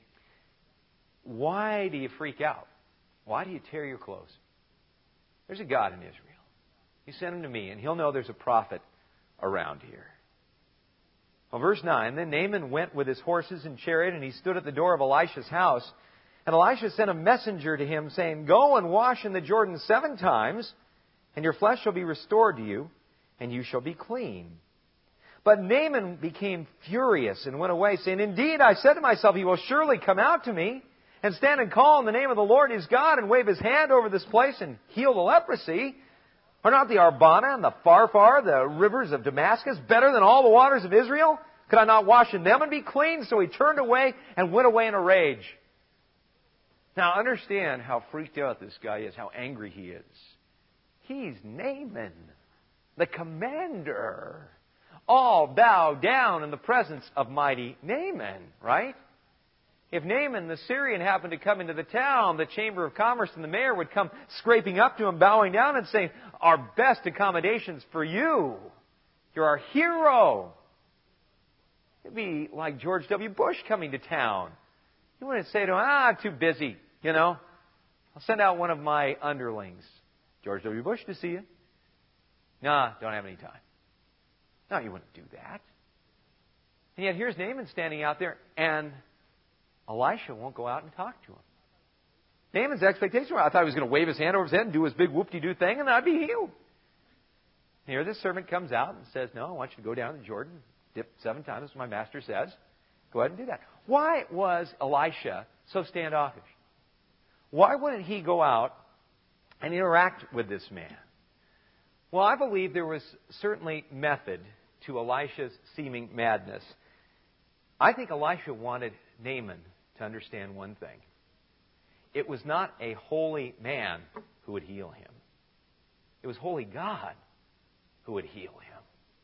why do you freak out? Why do you tear your clothes? There's a God in Israel. You send him to me, and he'll know there's a prophet around here. Well, verse nine, then Naaman went with his horses and chariot, and he stood at the door of Elisha's house. And Elisha sent a messenger to him, saying, go and wash in the Jordan seven times, and your flesh shall be restored to you, and you shall be clean. But Naaman became furious and went away, saying, indeed, I said to myself, he will surely come out to me, and stand and call on the name of the Lord his God, and wave his hand over this place, and heal the leprosy. Are not the Arbana and the Pharpar, the rivers of Damascus, better than all the waters of Israel? Could I not wash in them and be clean? So he turned away and went away in a rage. Now understand how freaked out this guy is, how angry he is. He's Naaman, the commander. All bow down in the presence of mighty Naaman, right? If Naaman the Syrian happened to come into the town, the Chamber of Commerce and the mayor would come scraping up to him, bowing down and saying, our best accommodations for you. You're our hero. It'd be like George W. Bush coming to town. You wouldn't say to him, ah, I'm too busy, you know. I'll send out one of my underlings. George W. Bush to see you. Nah, don't have any time. No, you wouldn't do that. And yet here's Naaman standing out there, and Elisha won't go out and talk to him. Naaman's expectation was, I thought he was going to wave his hand over his head and do his big whoop-de-doo thing, and then I'd be healed. And here this servant comes out and says, no, I want you to go down to Jordan, dip seven times, as my master says. Go ahead and do that. Why was Elisha so standoffish? Why wouldn't he go out and interact with this man? Well, I believe there was certainly method to Elisha's seeming madness. I think Elisha wanted Naaman to understand one thing. It was not a holy man who would heal him. It was holy God who would heal him.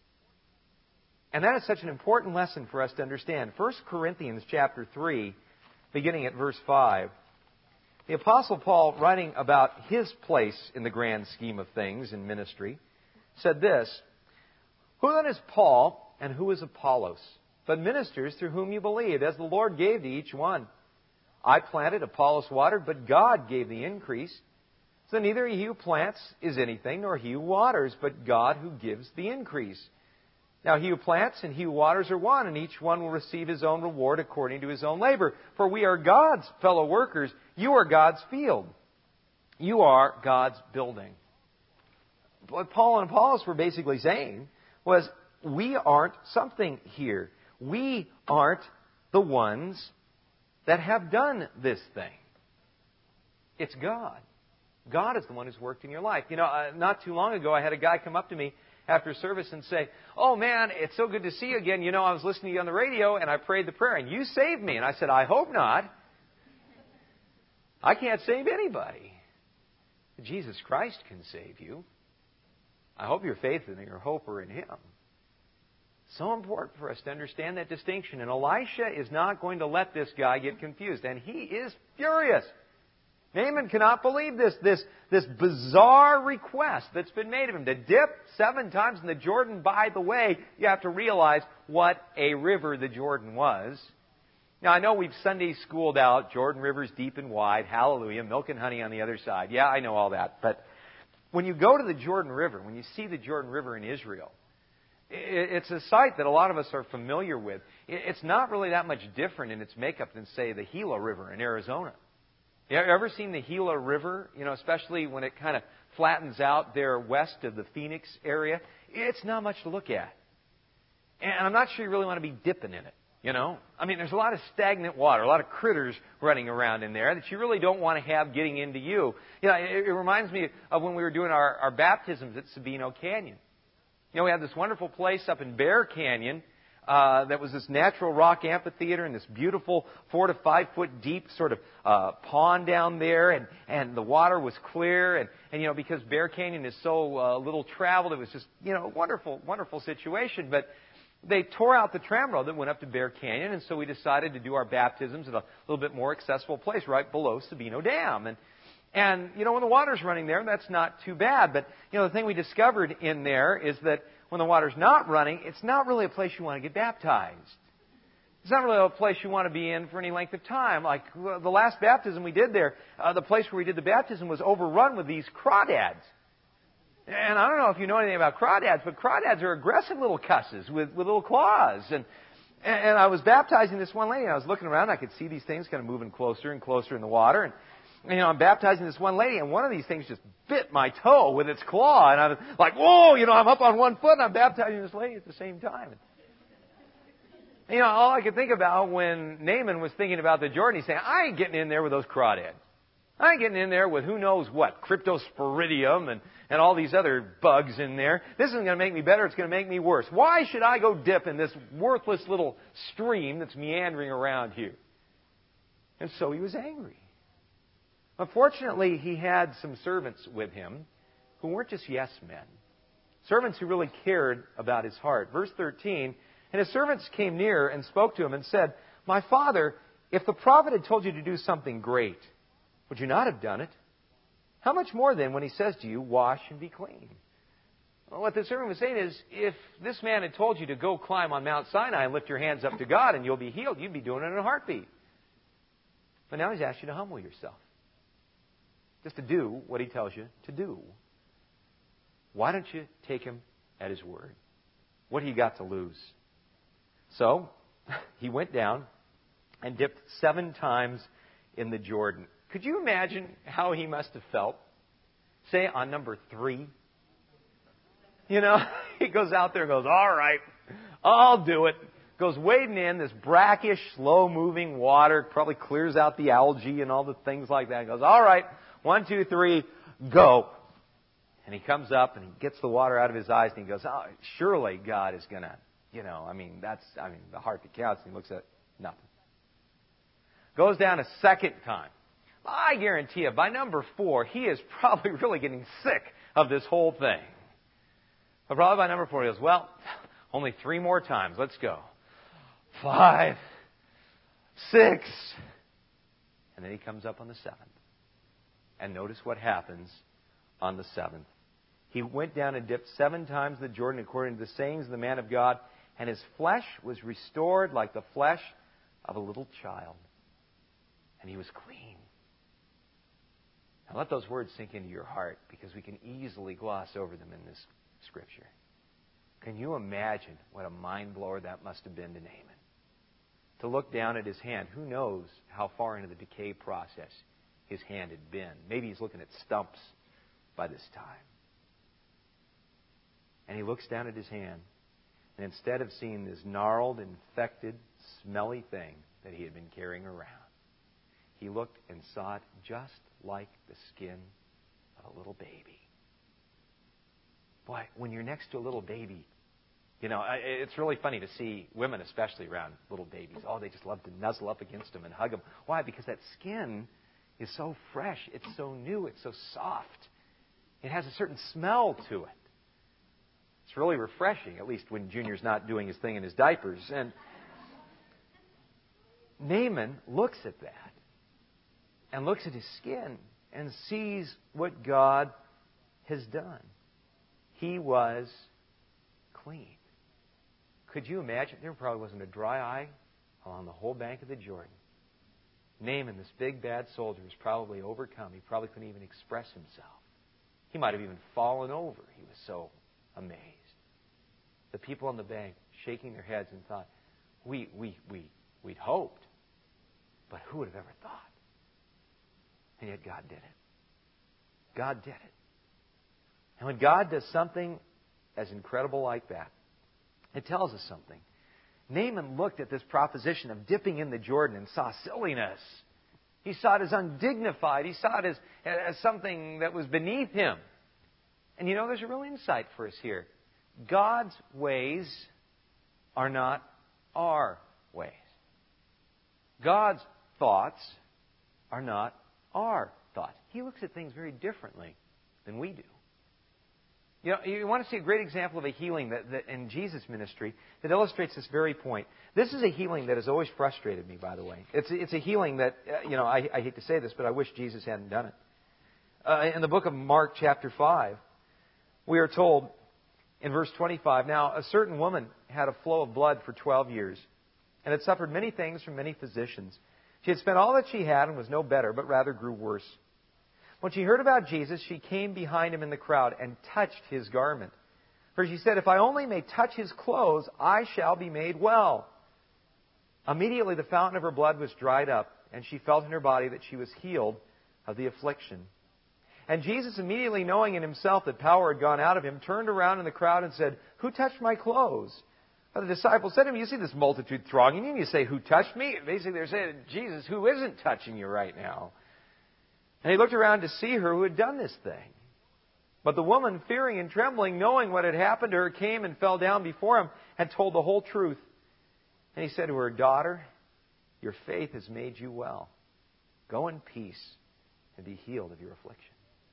And that is such an important lesson for us to understand. First Corinthians chapter three, beginning at verse five. The Apostle Paul, writing about his place in the grand scheme of things in ministry, said this, who then is Paul and who is Apollos? But ministers through whom you believed, as the Lord gave to each one. I planted, Apollos watered, but God gave the increase. So neither he who plants is anything, nor he who waters, but God who gives the increase. Now he who plants and he who waters are one, and each one will receive his own reward according to his own labor. For we are God's fellow workers. You are God's field. You are God's building. What Paul and Apollos were basically saying was, we aren't something here. We aren't the ones that have done this thing. It's God. God is the one who's worked in your life. You know, uh, not too long ago, I had a guy come up to me after service and say, oh man, it's so good to see you again. You know, I was listening to you on the radio and I prayed the prayer and you saved me. And I said, I hope not. I can't save anybody. Jesus Christ can save you. I hope your faith and your hope are in Him. So important for us to understand that distinction. And Elisha is not going to let this guy get confused. And he is furious. Naaman cannot believe this, this, this bizarre request that's been made of him to dip seven times in the Jordan. By the way, you have to realize what a river the Jordan was. Now, I know we've Sunday schooled out, Jordan River's deep and wide, hallelujah, milk and honey on the other side. Yeah, I know all that. But when you go to the Jordan River, when you see the Jordan River in Israel, it's a sight that a lot of us are familiar with. It's not really that much different in its makeup than, say, the Gila River in Arizona. You ever seen the Gila River, you know, especially when it kind of flattens out there west of the Phoenix area? It's not much to look at. And I'm not sure you really want to be dipping in it, you know. I mean, there's a lot of stagnant water, a lot of critters running around in there that you really don't want to have getting into you. You know, it, it reminds me of when we were doing our, our baptisms at Sabino Canyon. You know, we have this wonderful place up in Bear Canyon Uh, that was this natural rock amphitheater and this beautiful four to five foot deep sort of uh, pond down there, and, and the water was clear, and, and you know, because Bear Canyon is so uh, little traveled, it was just, you know, a wonderful, wonderful situation. But they tore out the tram road that went up to Bear Canyon, and so we decided to do our baptisms at a little bit more accessible place right below Sabino Dam. And And, you know, when the water's running there, that's not too bad. But, you know, the thing we discovered in there is that when the water's not running, it's not really a place you want to get baptized. It's not really a place you want to be in for any length of time. Like the last baptism we did there, uh, the place where we did the baptism was overrun with these crawdads. And I don't know if you know anything about crawdads, but crawdads are aggressive little cusses with, with little claws. And, and I was baptizing this one lady, and I was looking around, and I could see these things kind of moving closer and closer in the water. And, you know, I'm baptizing this one lady, and one of these things just bit my toe with its claw. And I was like, whoa, you know, I'm up on one foot, and I'm baptizing this lady at the same time. And, you know, all I could think about when Naaman was thinking about the Jordan, he's saying, I ain't getting in there with those crawdads. I ain't getting in there with who knows what, cryptosporidium and, and all these other bugs in there. This isn't going to make me better, it's going to make me worse. Why should I go dip in this worthless little stream that's meandering around here? And so he was angry. Unfortunately, he had some servants with him who weren't just yes men. Servants who really cared about his heart. Verse thirteen, and his servants came near and spoke to him and said, My father, if the prophet had told you to do something great, would you not have done it? How much more then when he says to you, wash and be clean? Well, what the servant was saying is, if this man had told you to go climb on Mount Sinai and lift your hands up to God and you'll be healed, you'd be doing it in a heartbeat. But now he's asked you to humble yourself. Just to do what he tells you to do. Why don't you take him at his word? What do you got to lose? So, he went down and dipped seven times in the Jordan. Could you imagine how he must have felt? Say on number three. You know, he goes out there and goes, all right, I'll do it. Goes wading in this brackish, slow-moving water. Probably clears out the algae and all the things like that. He goes, all right, one, two, three, go. And he comes up and he gets the water out of his eyes and he goes, oh, surely God is going to, you know, I mean, that's, I mean, the heart that counts. And he looks at nothing. Goes down a second time. I guarantee you, by number four, he is probably really getting sick of this whole thing. But probably by number four, he goes, well, only three more times. Let's go. Five, six. And then he comes up on the seventh. And notice what happens on the seventh. He went down and dipped seven times in the Jordan according to the sayings of the man of God, and his flesh was restored like the flesh of a little child. And he was clean. Now let those words sink into your heart, because we can easily gloss over them in this Scripture. Can you imagine what a mind blower that must have been to Naaman? To look down at his hand. Who knows how far into the decay process his hand had been. Maybe he's looking at stumps by this time. And he looks down at his hand, and instead of seeing this gnarled, infected, smelly thing that he had been carrying around, he looked and saw it just like the skin of a little baby. Boy, when you're next to a little baby, you know, it's really funny to see women, especially around little babies. Oh, they just love to nuzzle up against them and hug them. Why? Because that skin is so fresh. It's so new. It's so soft. It has a certain smell to it. It's really refreshing, at least when Junior's not doing his thing in his diapers. And Naaman looks at that and looks at his skin and sees what God has done. He was clean. Could you imagine? There probably wasn't a dry eye along the whole bank of the Jordan. Naaman, this big bad soldier, was probably overcome. He probably couldn't even express himself. He might have even fallen over. He was so amazed. The people on the bank shaking their heads and thought, we, we, we, we'd hoped, but who would have ever thought? And yet God did it. God did it. And when God does something as incredible like that, it tells us something. Naaman looked at this proposition of dipping in the Jordan and saw silliness. He saw it as undignified. He saw it as, as something that was beneath him. And you know, there's a real insight for us here. God's ways are not our ways. God's thoughts are not our thoughts. He looks at things very differently than we do. You know, you want to see a great example of a healing that, that in Jesus' ministry that illustrates this very point. This is a healing that has always frustrated me, by the way. It's, it's a healing that, uh, you know, I, I hate to say this, but I wish Jesus hadn't done it. Uh, in the book of Mark, chapter five, we are told in verse twenty-five, "Now a certain woman had a flow of blood for twelve years, and had suffered many things from many physicians. She had spent all that she had and was no better, but rather grew worse. When she heard about Jesus, she came behind him in the crowd and touched his garment. For she said, 'If I only may touch his clothes, I shall be made well.' Immediately the fountain of her blood was dried up, and she felt in her body that she was healed of the affliction. And Jesus, immediately knowing in himself that power had gone out of him, turned around in the crowd and said, 'Who touched my clothes?' But the disciples said to him, 'You see this multitude thronging you, and you say, "Who touched me?"' Basically, they're saying, 'Jesus, who isn't touching you right now?' And he looked around to see her who had done this thing. But the woman, fearing and trembling, knowing what had happened to her, came and fell down before him and told the whole truth. And he said to her, 'Daughter, your faith has made you well. Go in peace and be healed of your affliction.'"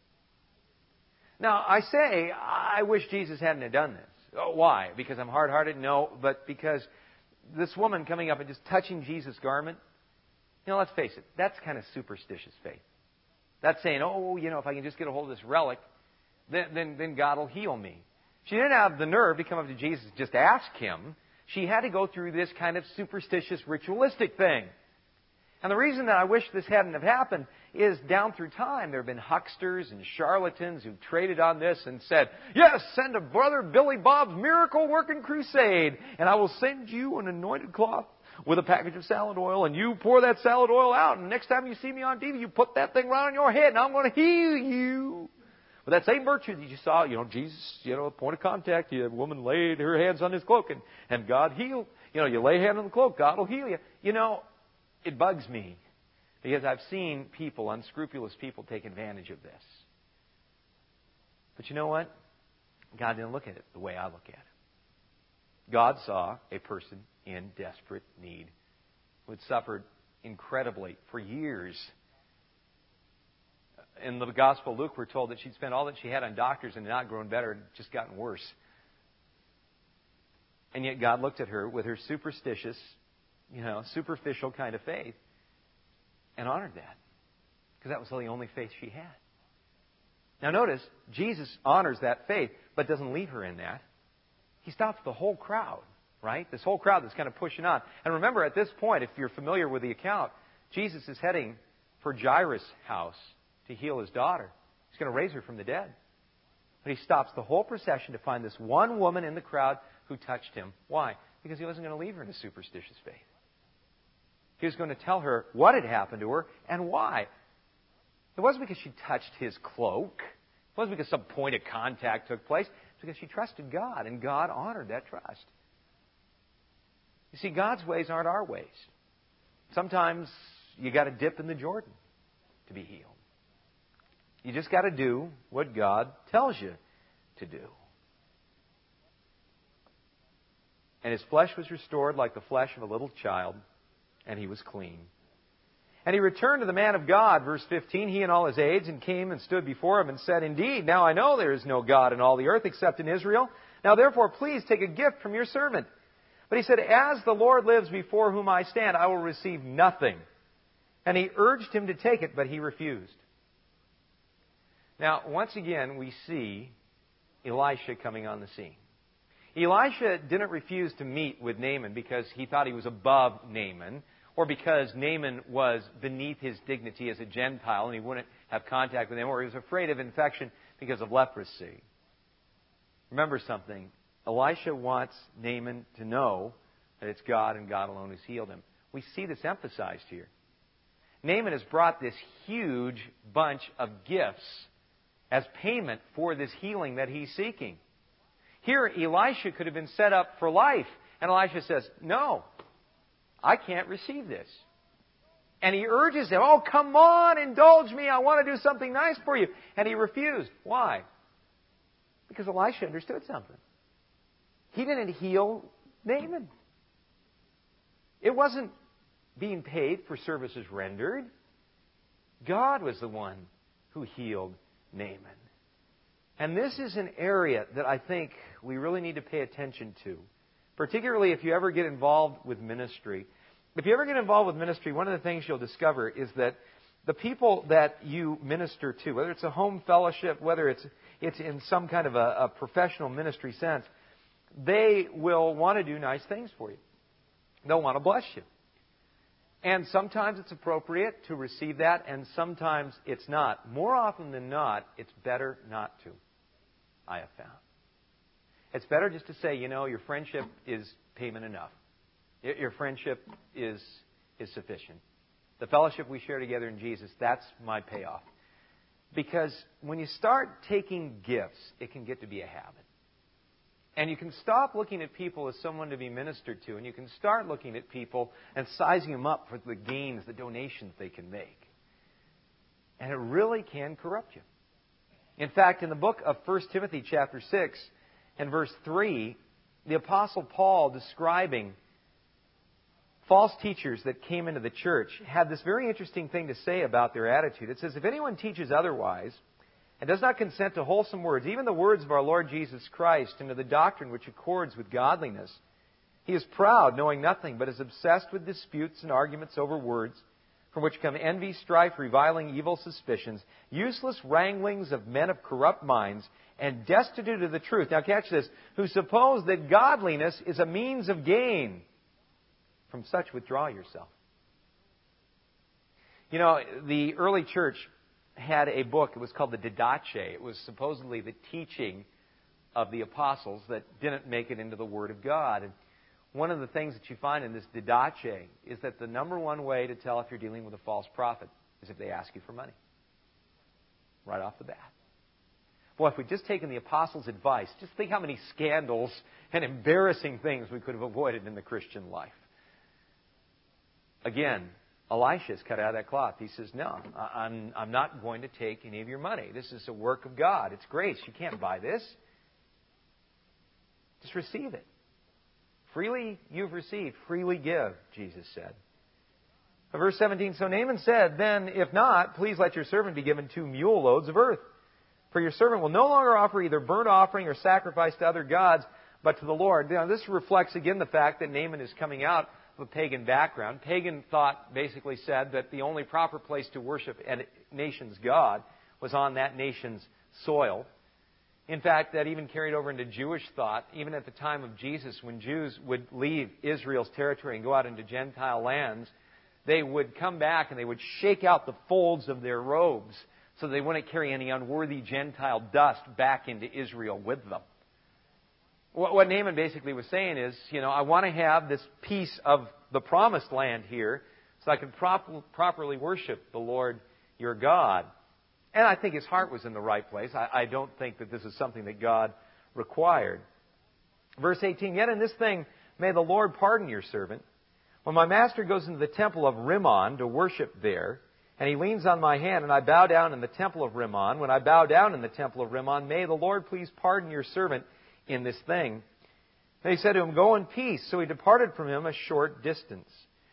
Now, I say, I wish Jesus hadn't have done this. Oh, why? Because I'm hard-hearted? No, but because this woman coming up and just touching Jesus' garment, you know, let's face it, that's kind of superstitious faith. That's saying, oh, you know, if I can just get a hold of this relic, then, then, then God will heal me. She didn't have the nerve to come up to Jesus and just ask him. She had to go through this kind of superstitious, ritualistic thing. And the reason that I wish this hadn't have happened is down through time there have been hucksters and charlatans who've traded on this and said, "Yes, send a brother Billy Bob's miracle working crusade, and I will send you an anointed cloth with a package of salad oil, and you pour that salad oil out, and next time you see me on T V, you put that thing right on your head, and I'm going to heal you." With that same virtue that you saw, you know, Jesus, you know, point of contact, the woman laid her hands on his cloak, and, and God healed. You know, you lay a hand on the cloak, God will heal you. You know, it bugs me because I've seen people, unscrupulous people, take advantage of this. But you know what? God didn't look at it the way I look at it. God saw a person in desperate need who had suffered incredibly for years. In the Gospel of Luke, we're told that she'd spent all that she had on doctors and had not grown better, had just gotten worse. And yet God looked at her with her superstitious, you know, superficial kind of faith and honored that. Because that was the only faith she had. Now notice, Jesus honors that faith, but doesn't leave her in that. He stops the whole crowd, right? This whole crowd that's kind of pushing on. And remember, at this point, if you're familiar with the account, Jesus is heading for Jairus' house to heal his daughter. He's going to raise her from the dead. But he stops the whole procession to find this one woman in the crowd who touched him. Why? Because he wasn't going to leave her in a superstitious faith. He was going to tell her what had happened to her and why. It wasn't because she touched his cloak. It wasn't because some point of contact took place. It's because she trusted God, and God honored that trust. You see, God's ways aren't our ways. Sometimes you got to dip in the Jordan to be healed. You just got to do what God tells you to do. And his flesh was restored like the flesh of a little child, and he was clean. And he returned to the man of God, verse fifteen, he and all his aides, and came and stood before him and said, "Indeed, now I know there is no God in all the earth except in Israel. Now therefore, please take a gift from your servant." But he said, "As the Lord lives before whom I stand, I will receive nothing." And he urged him to take it, but he refused. Now, once again, we see Elisha coming on the scene. Elisha didn't refuse to meet with Naaman because he thought he was above Naaman, or because Naaman was beneath his dignity as a Gentile and he wouldn't have contact with him, or he was afraid of infection because of leprosy. Remember something. Elisha wants Naaman to know that it's God and God alone who's healed him. We see this emphasized here. Naaman has brought this huge bunch of gifts as payment for this healing that he's seeking. Here, Elisha could have been set up for life. And Elisha says, "No, I can't receive this." And he urges him, "Oh, come on, indulge me. I want to do something nice for you." And he refused. Why? Because Elisha understood something. He didn't heal Naaman. It wasn't being paid for services rendered. God was the one who healed Naaman. And this is an area that I think we really need to pay attention to, particularly if you ever get involved with ministry. If you ever get involved with ministry, one of the things you'll discover is that the people that you minister to, whether it's a home fellowship, whether it's it's in some kind of a, a professional ministry sense, they will want to do nice things for you. They'll want to bless you. And sometimes it's appropriate to receive that, and sometimes it's not. More often than not, it's better not to, I have found. It's better just to say, you know, your friendship is payment enough. Your friendship is is sufficient. The fellowship we share together in Jesus, that's my payoff. Because when you start taking gifts, it can get to be a habit. And you can stop looking at people as someone to be ministered to, and you can start looking at people and sizing them up for the gains, the donations they can make. And it really can corrupt you. In fact, in the book of First Timothy chapter six and verse three, the Apostle Paul, describing false teachers that came into the church, had this very interesting thing to say about their attitude. It says, if anyone teaches otherwise and does not consent to wholesome words, even the words of our Lord Jesus Christ, and to the doctrine which accords with godliness, he is proud, knowing nothing, but is obsessed with disputes and arguments over words, from which come envy, strife, reviling, evil suspicions, useless wranglings of men of corrupt minds, and destitute of the truth. Now catch this, who suppose that godliness is a means of gain. From such withdraw yourself. You know, the early church had a book. It was called the Didache. It was supposedly the teaching of the apostles that didn't make it into the Word of God. And one of the things that you find in this Didache is that the number one way to tell if you're dealing with a false prophet is if they ask you for money. Right off the bat. Boy, if we'd just taken the apostles' advice, just think how many scandals and embarrassing things we could have avoided in the Christian life. Again, Elisha's cut out of that cloth. He says, no, I'm, I'm not going to take any of your money. This is a work of God. It's grace. You can't buy this. Just receive it. Freely you've received, freely give, Jesus said. Verse seventeen, so Naaman said, then if not, please let your servant be given two mule loads of earth. For your servant will no longer offer either burnt offering or sacrifice to other gods, but to the Lord. Now, this reflects again the fact that Naaman is coming out of a pagan background. Pagan thought basically said that the only proper place to worship a nation's God was on that nation's soil. In fact, that even carried over into Jewish thought. Even at the time of Jesus, when Jews would leave Israel's territory and go out into Gentile lands, they would come back and they would shake out the folds of their robes so they wouldn't carry any unworthy Gentile dust back into Israel with them. What Naaman basically was saying is, you know, I want to have this piece of the promised land here so I can prop- properly worship the Lord your God. And I think his heart was in the right place. I, I don't think that this is something that God required. Verse eighteen, yet in this thing may the Lord pardon your servant. When my master goes into the temple of Rimmon to worship there, and he leans on my hand, and I bow down in the temple of Rimmon, when I bow down in the temple of Rimmon, may the Lord please pardon your servant in this thing. And he said to him, go in peace. So he departed from him a short distance.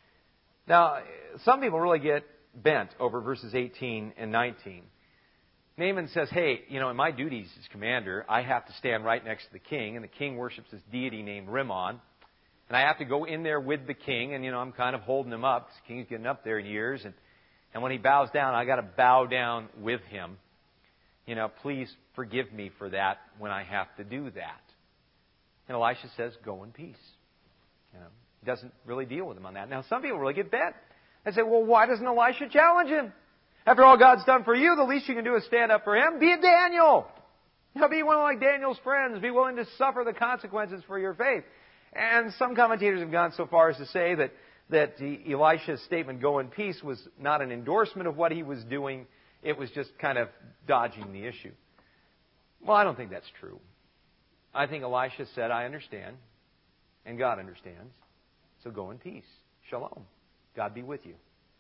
Now, some people really get bent over verses eighteen and nineteen. Naaman says, hey, you know, in my duties as commander, I have to stand right next to the king, and the king worships this deity named Rimmon. And I have to go in there with the king, and, you know, I'm kind of holding him up, because the king's getting up there in years. And, and when he bows down, I got to bow down with him. You know, please forgive me for that when I have to do that. And Elisha says, go in peace. You know, he doesn't really deal with him on that. Now, some people really get bent. They say, well, why doesn't Elisha challenge him? After all God's done for you, the least you can do is stand up for him. Be a Daniel. You know, be one like Daniel's friends. Be willing to suffer the consequences for your faith. And some commentators have gone so far as to say that, that Elisha's statement, go in peace, was not an endorsement of what he was doing. It was just kind of dodging the issue. Well, I don't think that's true. I think Elisha said, I understand, and God understands, so go in peace. Shalom. God be with you.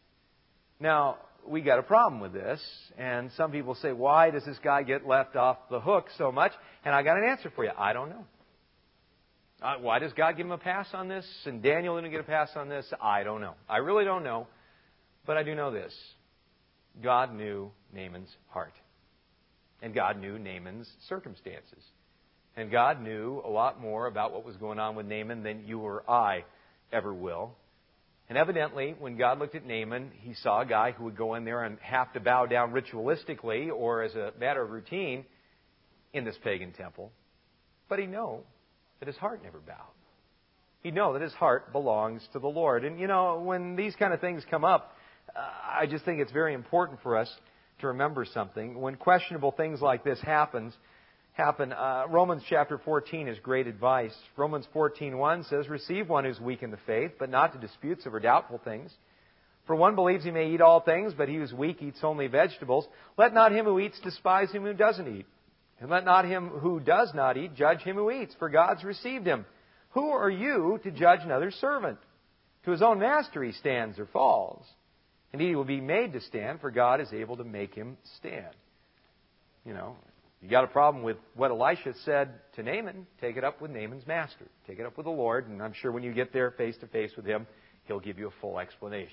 Now, we got a problem with this, and some people say, why does this guy get left off the hook so much? And I got an answer for you. I don't know. Uh, why does God give him a pass on this and Daniel didn't get a pass on this? I don't know. I really don't know. But I do know this. God knew Naaman's heart. And God knew Naaman's circumstances. And God knew a lot more about what was going on with Naaman than you or I ever will. And evidently, when God looked at Naaman, he saw a guy who would go in there and have to bow down ritualistically or as a matter of routine in this pagan temple. But he'd know that his heart never bowed. He'd know that his heart belongs to the Lord. And, you know, when these kind of things come up, uh, I just think it's very important for us to remember something. When questionable things like this happens, happen, uh, Romans chapter fourteen is great advice. Romans fourteen one says, "Receive one who's weak in the faith, but not to disputes over doubtful things. For one believes he may eat all things, but he who is weak eats only vegetables. Let not him who eats despise him who doesn't eat. And let not him who does not eat judge him who eats, for God's received him. Who are you to judge another servant? To his own master he stands or falls. Indeed, he will be made to stand, for God is able to make him stand." You know, you got a problem with what Elisha said to Naaman, take it up with Naaman's master. Take it up with the Lord, and I'm sure when you get there face to face with him, he'll give you a full explanation.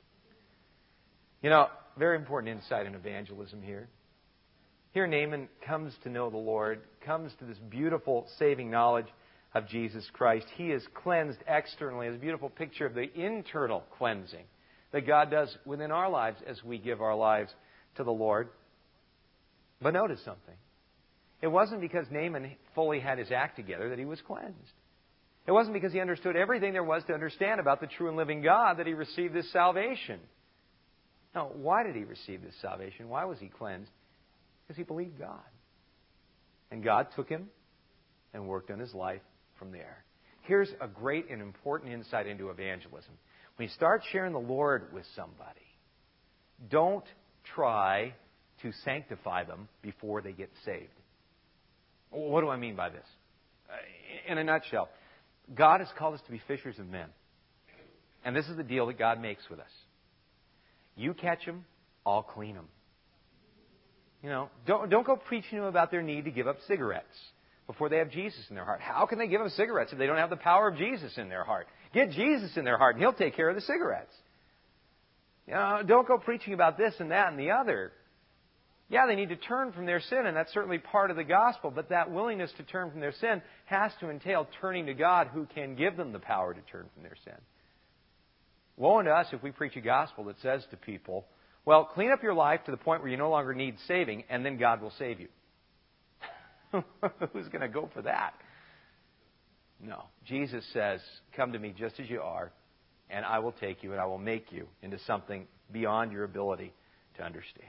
You know, very important insight in evangelism here. Here Naaman comes to know the Lord, comes to this beautiful saving knowledge of Jesus Christ. He is cleansed externally. It's a beautiful picture of the internal cleansing that God does within our lives as we give our lives to the Lord. But notice something. It wasn't because Naaman fully had his act together that he was cleansed. It wasn't because he understood everything there was to understand about the true and living God that he received this salvation. Now, why did he receive this salvation? Why was he cleansed? Because he believed God. And God took him and worked on his life from there. Here's a great and important insight into evangelism. When you start sharing the Lord with somebody, don't try to sanctify them before they get saved. What do I mean by this? In a nutshell, God has called us to be fishers of men. And this is the deal that God makes with us. You catch them, I'll clean them. You know, don't, don't go preaching to them about their need to give up cigarettes before they have Jesus in their heart. How can they give up cigarettes if they don't have the power of Jesus in their heart? Get Jesus in their heart and He'll take care of the cigarettes. You know, don't go preaching about this and that and the other. Yeah, they need to turn from their sin, and that's certainly part of the gospel, but that willingness to turn from their sin has to entail turning to God who can give them the power to turn from their sin. Woe unto us if we preach a gospel that says to people, well, clean up your life to the point where you no longer need saving, and then God will save you. Who's going to go for that? No. Jesus says, come to me just as you are, and I will take you and I will make you into something beyond your ability to understand.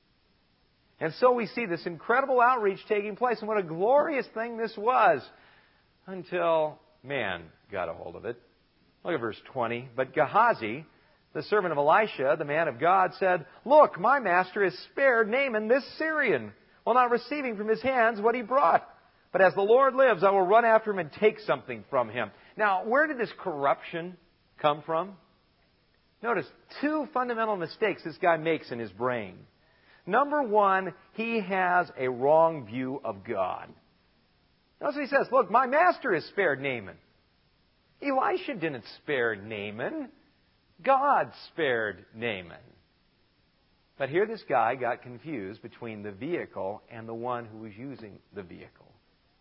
And so we see this incredible outreach taking place, and what a glorious thing this was until man got a hold of it. Look at verse twenty. But Gehazi, the servant of Elisha, the man of God, said, "Look, my master has spared Naaman this Syrian, while not receiving from his hands what he brought. But as the Lord lives, I will run after him and take something from him." Now, where did this corruption come from? Notice two fundamental mistakes this guy makes in his brain. Number one, he has a wrong view of God. Notice what he says, look, my master has spared Naaman. Elisha didn't spare Naaman. God spared Naaman. But here this guy got confused between the vehicle and the one who was using the vehicle.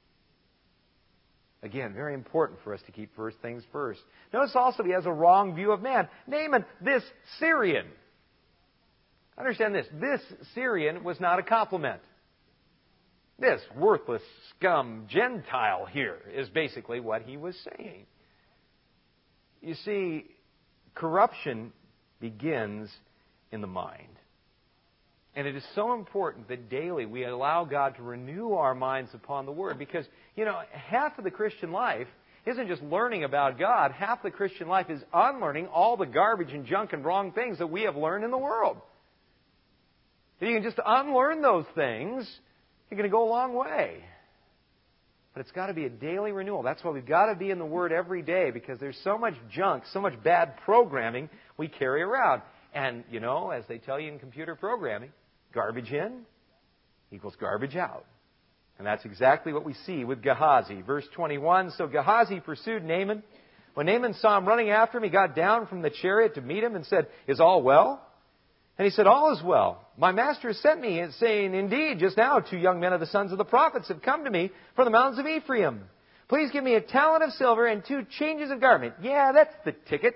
Again, very important for us to keep first things first. Notice also he has a wrong view of man. Naaman, this Syrian. Understand this. This Syrian was not a compliment. This worthless scum Gentile here is basically what he was saying. You see, corruption begins in the mind. And it is so important that daily we allow God to renew our minds upon the Word. Because, you know, half of the Christian life isn't just learning about God. Half the Christian life is unlearning all the garbage and junk and wrong things that we have learned in the world. If you can just unlearn those things, you're going to go a long way. But it's got to be a daily renewal. That's why we've got to be in the Word every day, because there's so much junk, so much bad programming we carry around. And, you know, as they tell you in computer programming, garbage in equals garbage out. And that's exactly what we see with Gehazi. Verse twenty-one, so Gehazi pursued Naaman. When Naaman saw him running after him, he got down from the chariot to meet him and said, is all well? And he said, all is well. My master has sent me, saying, indeed, just now two young men of the sons of the prophets have come to me from the mountains of Ephraim. Please give me a talent of silver and two changes of garment. Yeah, that's the ticket.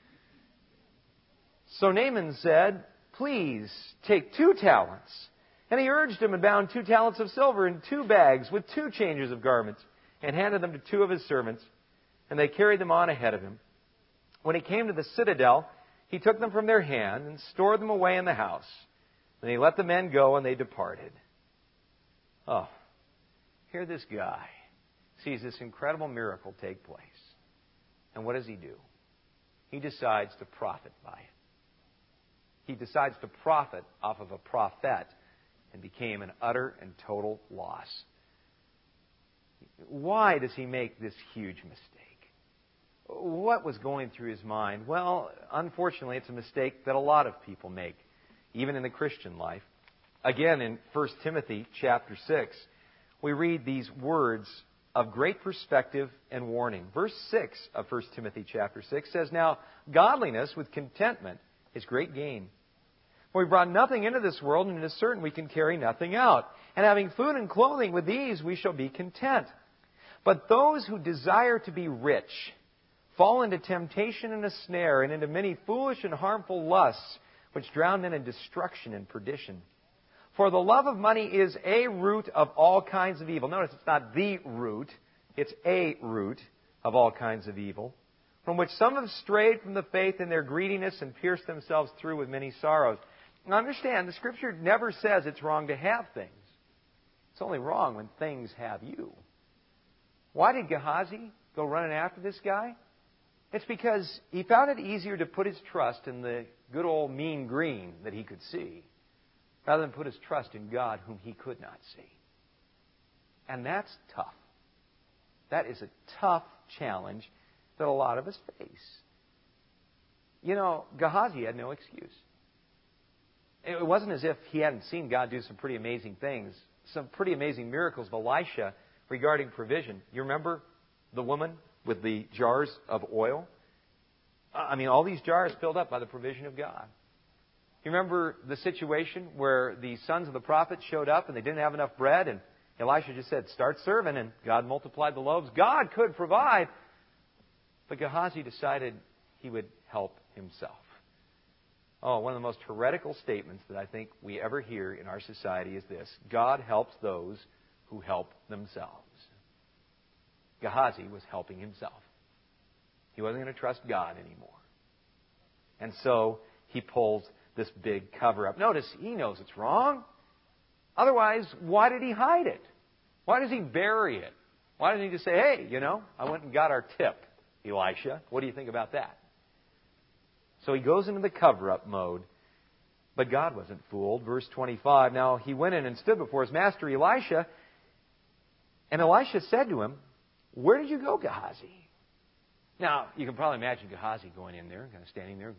So Naaman said, please take two talents. And he urged him and bound two talents of silver in two bags with two changes of garments and handed them to two of his servants. And they carried them on ahead of him. When he came to the citadel, he took them from their hand and stored them away in the house. Then he let the men go and they departed. Oh, here this guy sees this incredible miracle take place. And what does he do? He decides to profit by it. He decides to profit off of a prophet and became an utter and total loss. Why does he make this huge mistake? What was going through his mind? Well, unfortunately, it's a mistake that a lot of people make, even in the Christian life. Again, in First Timothy chapter six, we read these words of great perspective and warning. Verse six of First Timothy chapter six says, now, godliness with contentment is great gain. For we brought nothing into this world, and it is certain we can carry nothing out. And having food and clothing, with these we shall be content. But those who desire to be rich fall into temptation and a snare, and into many foolish and harmful lusts, which drown men in destruction and perdition. For the love of money is a root of all kinds of evil. Notice it's not the root, it's a root of all kinds of evil, from which some have strayed from the faith in their greediness and pierced themselves through with many sorrows. Now understand, the Scripture never says it's wrong to have things. It's only wrong when things have you. Why did Gehazi go running after this guy? It's because he found it easier to put his trust in the good old mean green that he could see, rather than put his trust in God whom he could not see. And that's tough. That is a tough challenge that a lot of us face. You know, Gehazi had no excuse. It wasn't as if he hadn't seen God do some pretty amazing things, some pretty amazing miracles of Elisha regarding provision. You remember the woman with the jars of oil? I mean, all these jars filled up by the provision of God. You remember the situation where the sons of the prophets showed up and they didn't have enough bread, and Elisha just said, start serving, and God multiplied the loaves. God could provide, but Gehazi decided he would help himself. Oh, one of the most heretical statements that I think we ever hear in our society is this: God helps those who help themselves. Gehazi was helping himself. He wasn't going to trust God anymore. And so he pulls this big cover-up. Notice, he knows it's wrong. Otherwise, why did he hide it? Why does he bury it? Why doesn't he just say, hey, you know, I went and got our tip, Elisha. What do you think about that? So he goes into the cover-up mode. But God wasn't fooled. Verse twenty-five, now he went in and stood before his master Elisha. And Elisha said to him, where did you go, Gehazi? Now, you can probably imagine Gehazi going in there, kind of standing there.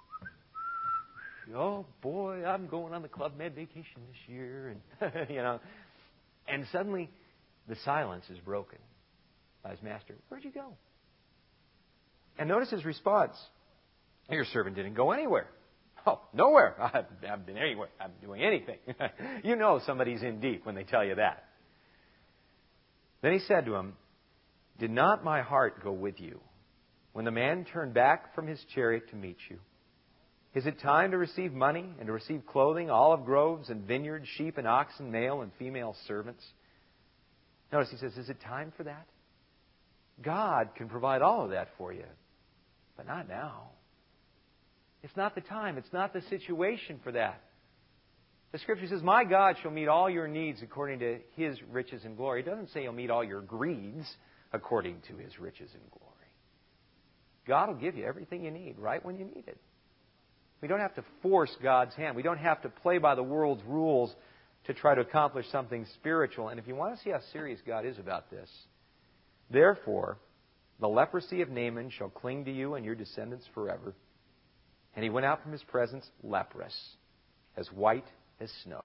Oh, boy, I'm going on the Club Med vacation this year. And, you know. And suddenly, the silence is broken by his master. Where'd you go? And notice his response. Your servant didn't go anywhere. Oh, nowhere. I haven't been anywhere. I haven't been doing anything. You know somebody's in deep when they tell you that. Then he said to him, did not my heart go with you when the man turned back from his chariot to meet you? Is it time to receive money and to receive clothing, olive groves and vineyards, sheep and oxen, male and female servants? Notice he says, is it time for that? God can provide all of that for you, but not now. It's not the time. It's not the situation for that. The Scripture says, my God shall meet all your needs according to His riches and glory. It doesn't say He'll meet all your greeds according to His riches and glory. God will give you everything you need right when you need it. We don't have to force God's hand. We don't have to play by the world's rules to try to accomplish something spiritual. And if you want to see how serious God is about this, therefore, the leprosy of Naaman shall cling to you and your descendants forever. And he went out from his presence leprous, as white as snow.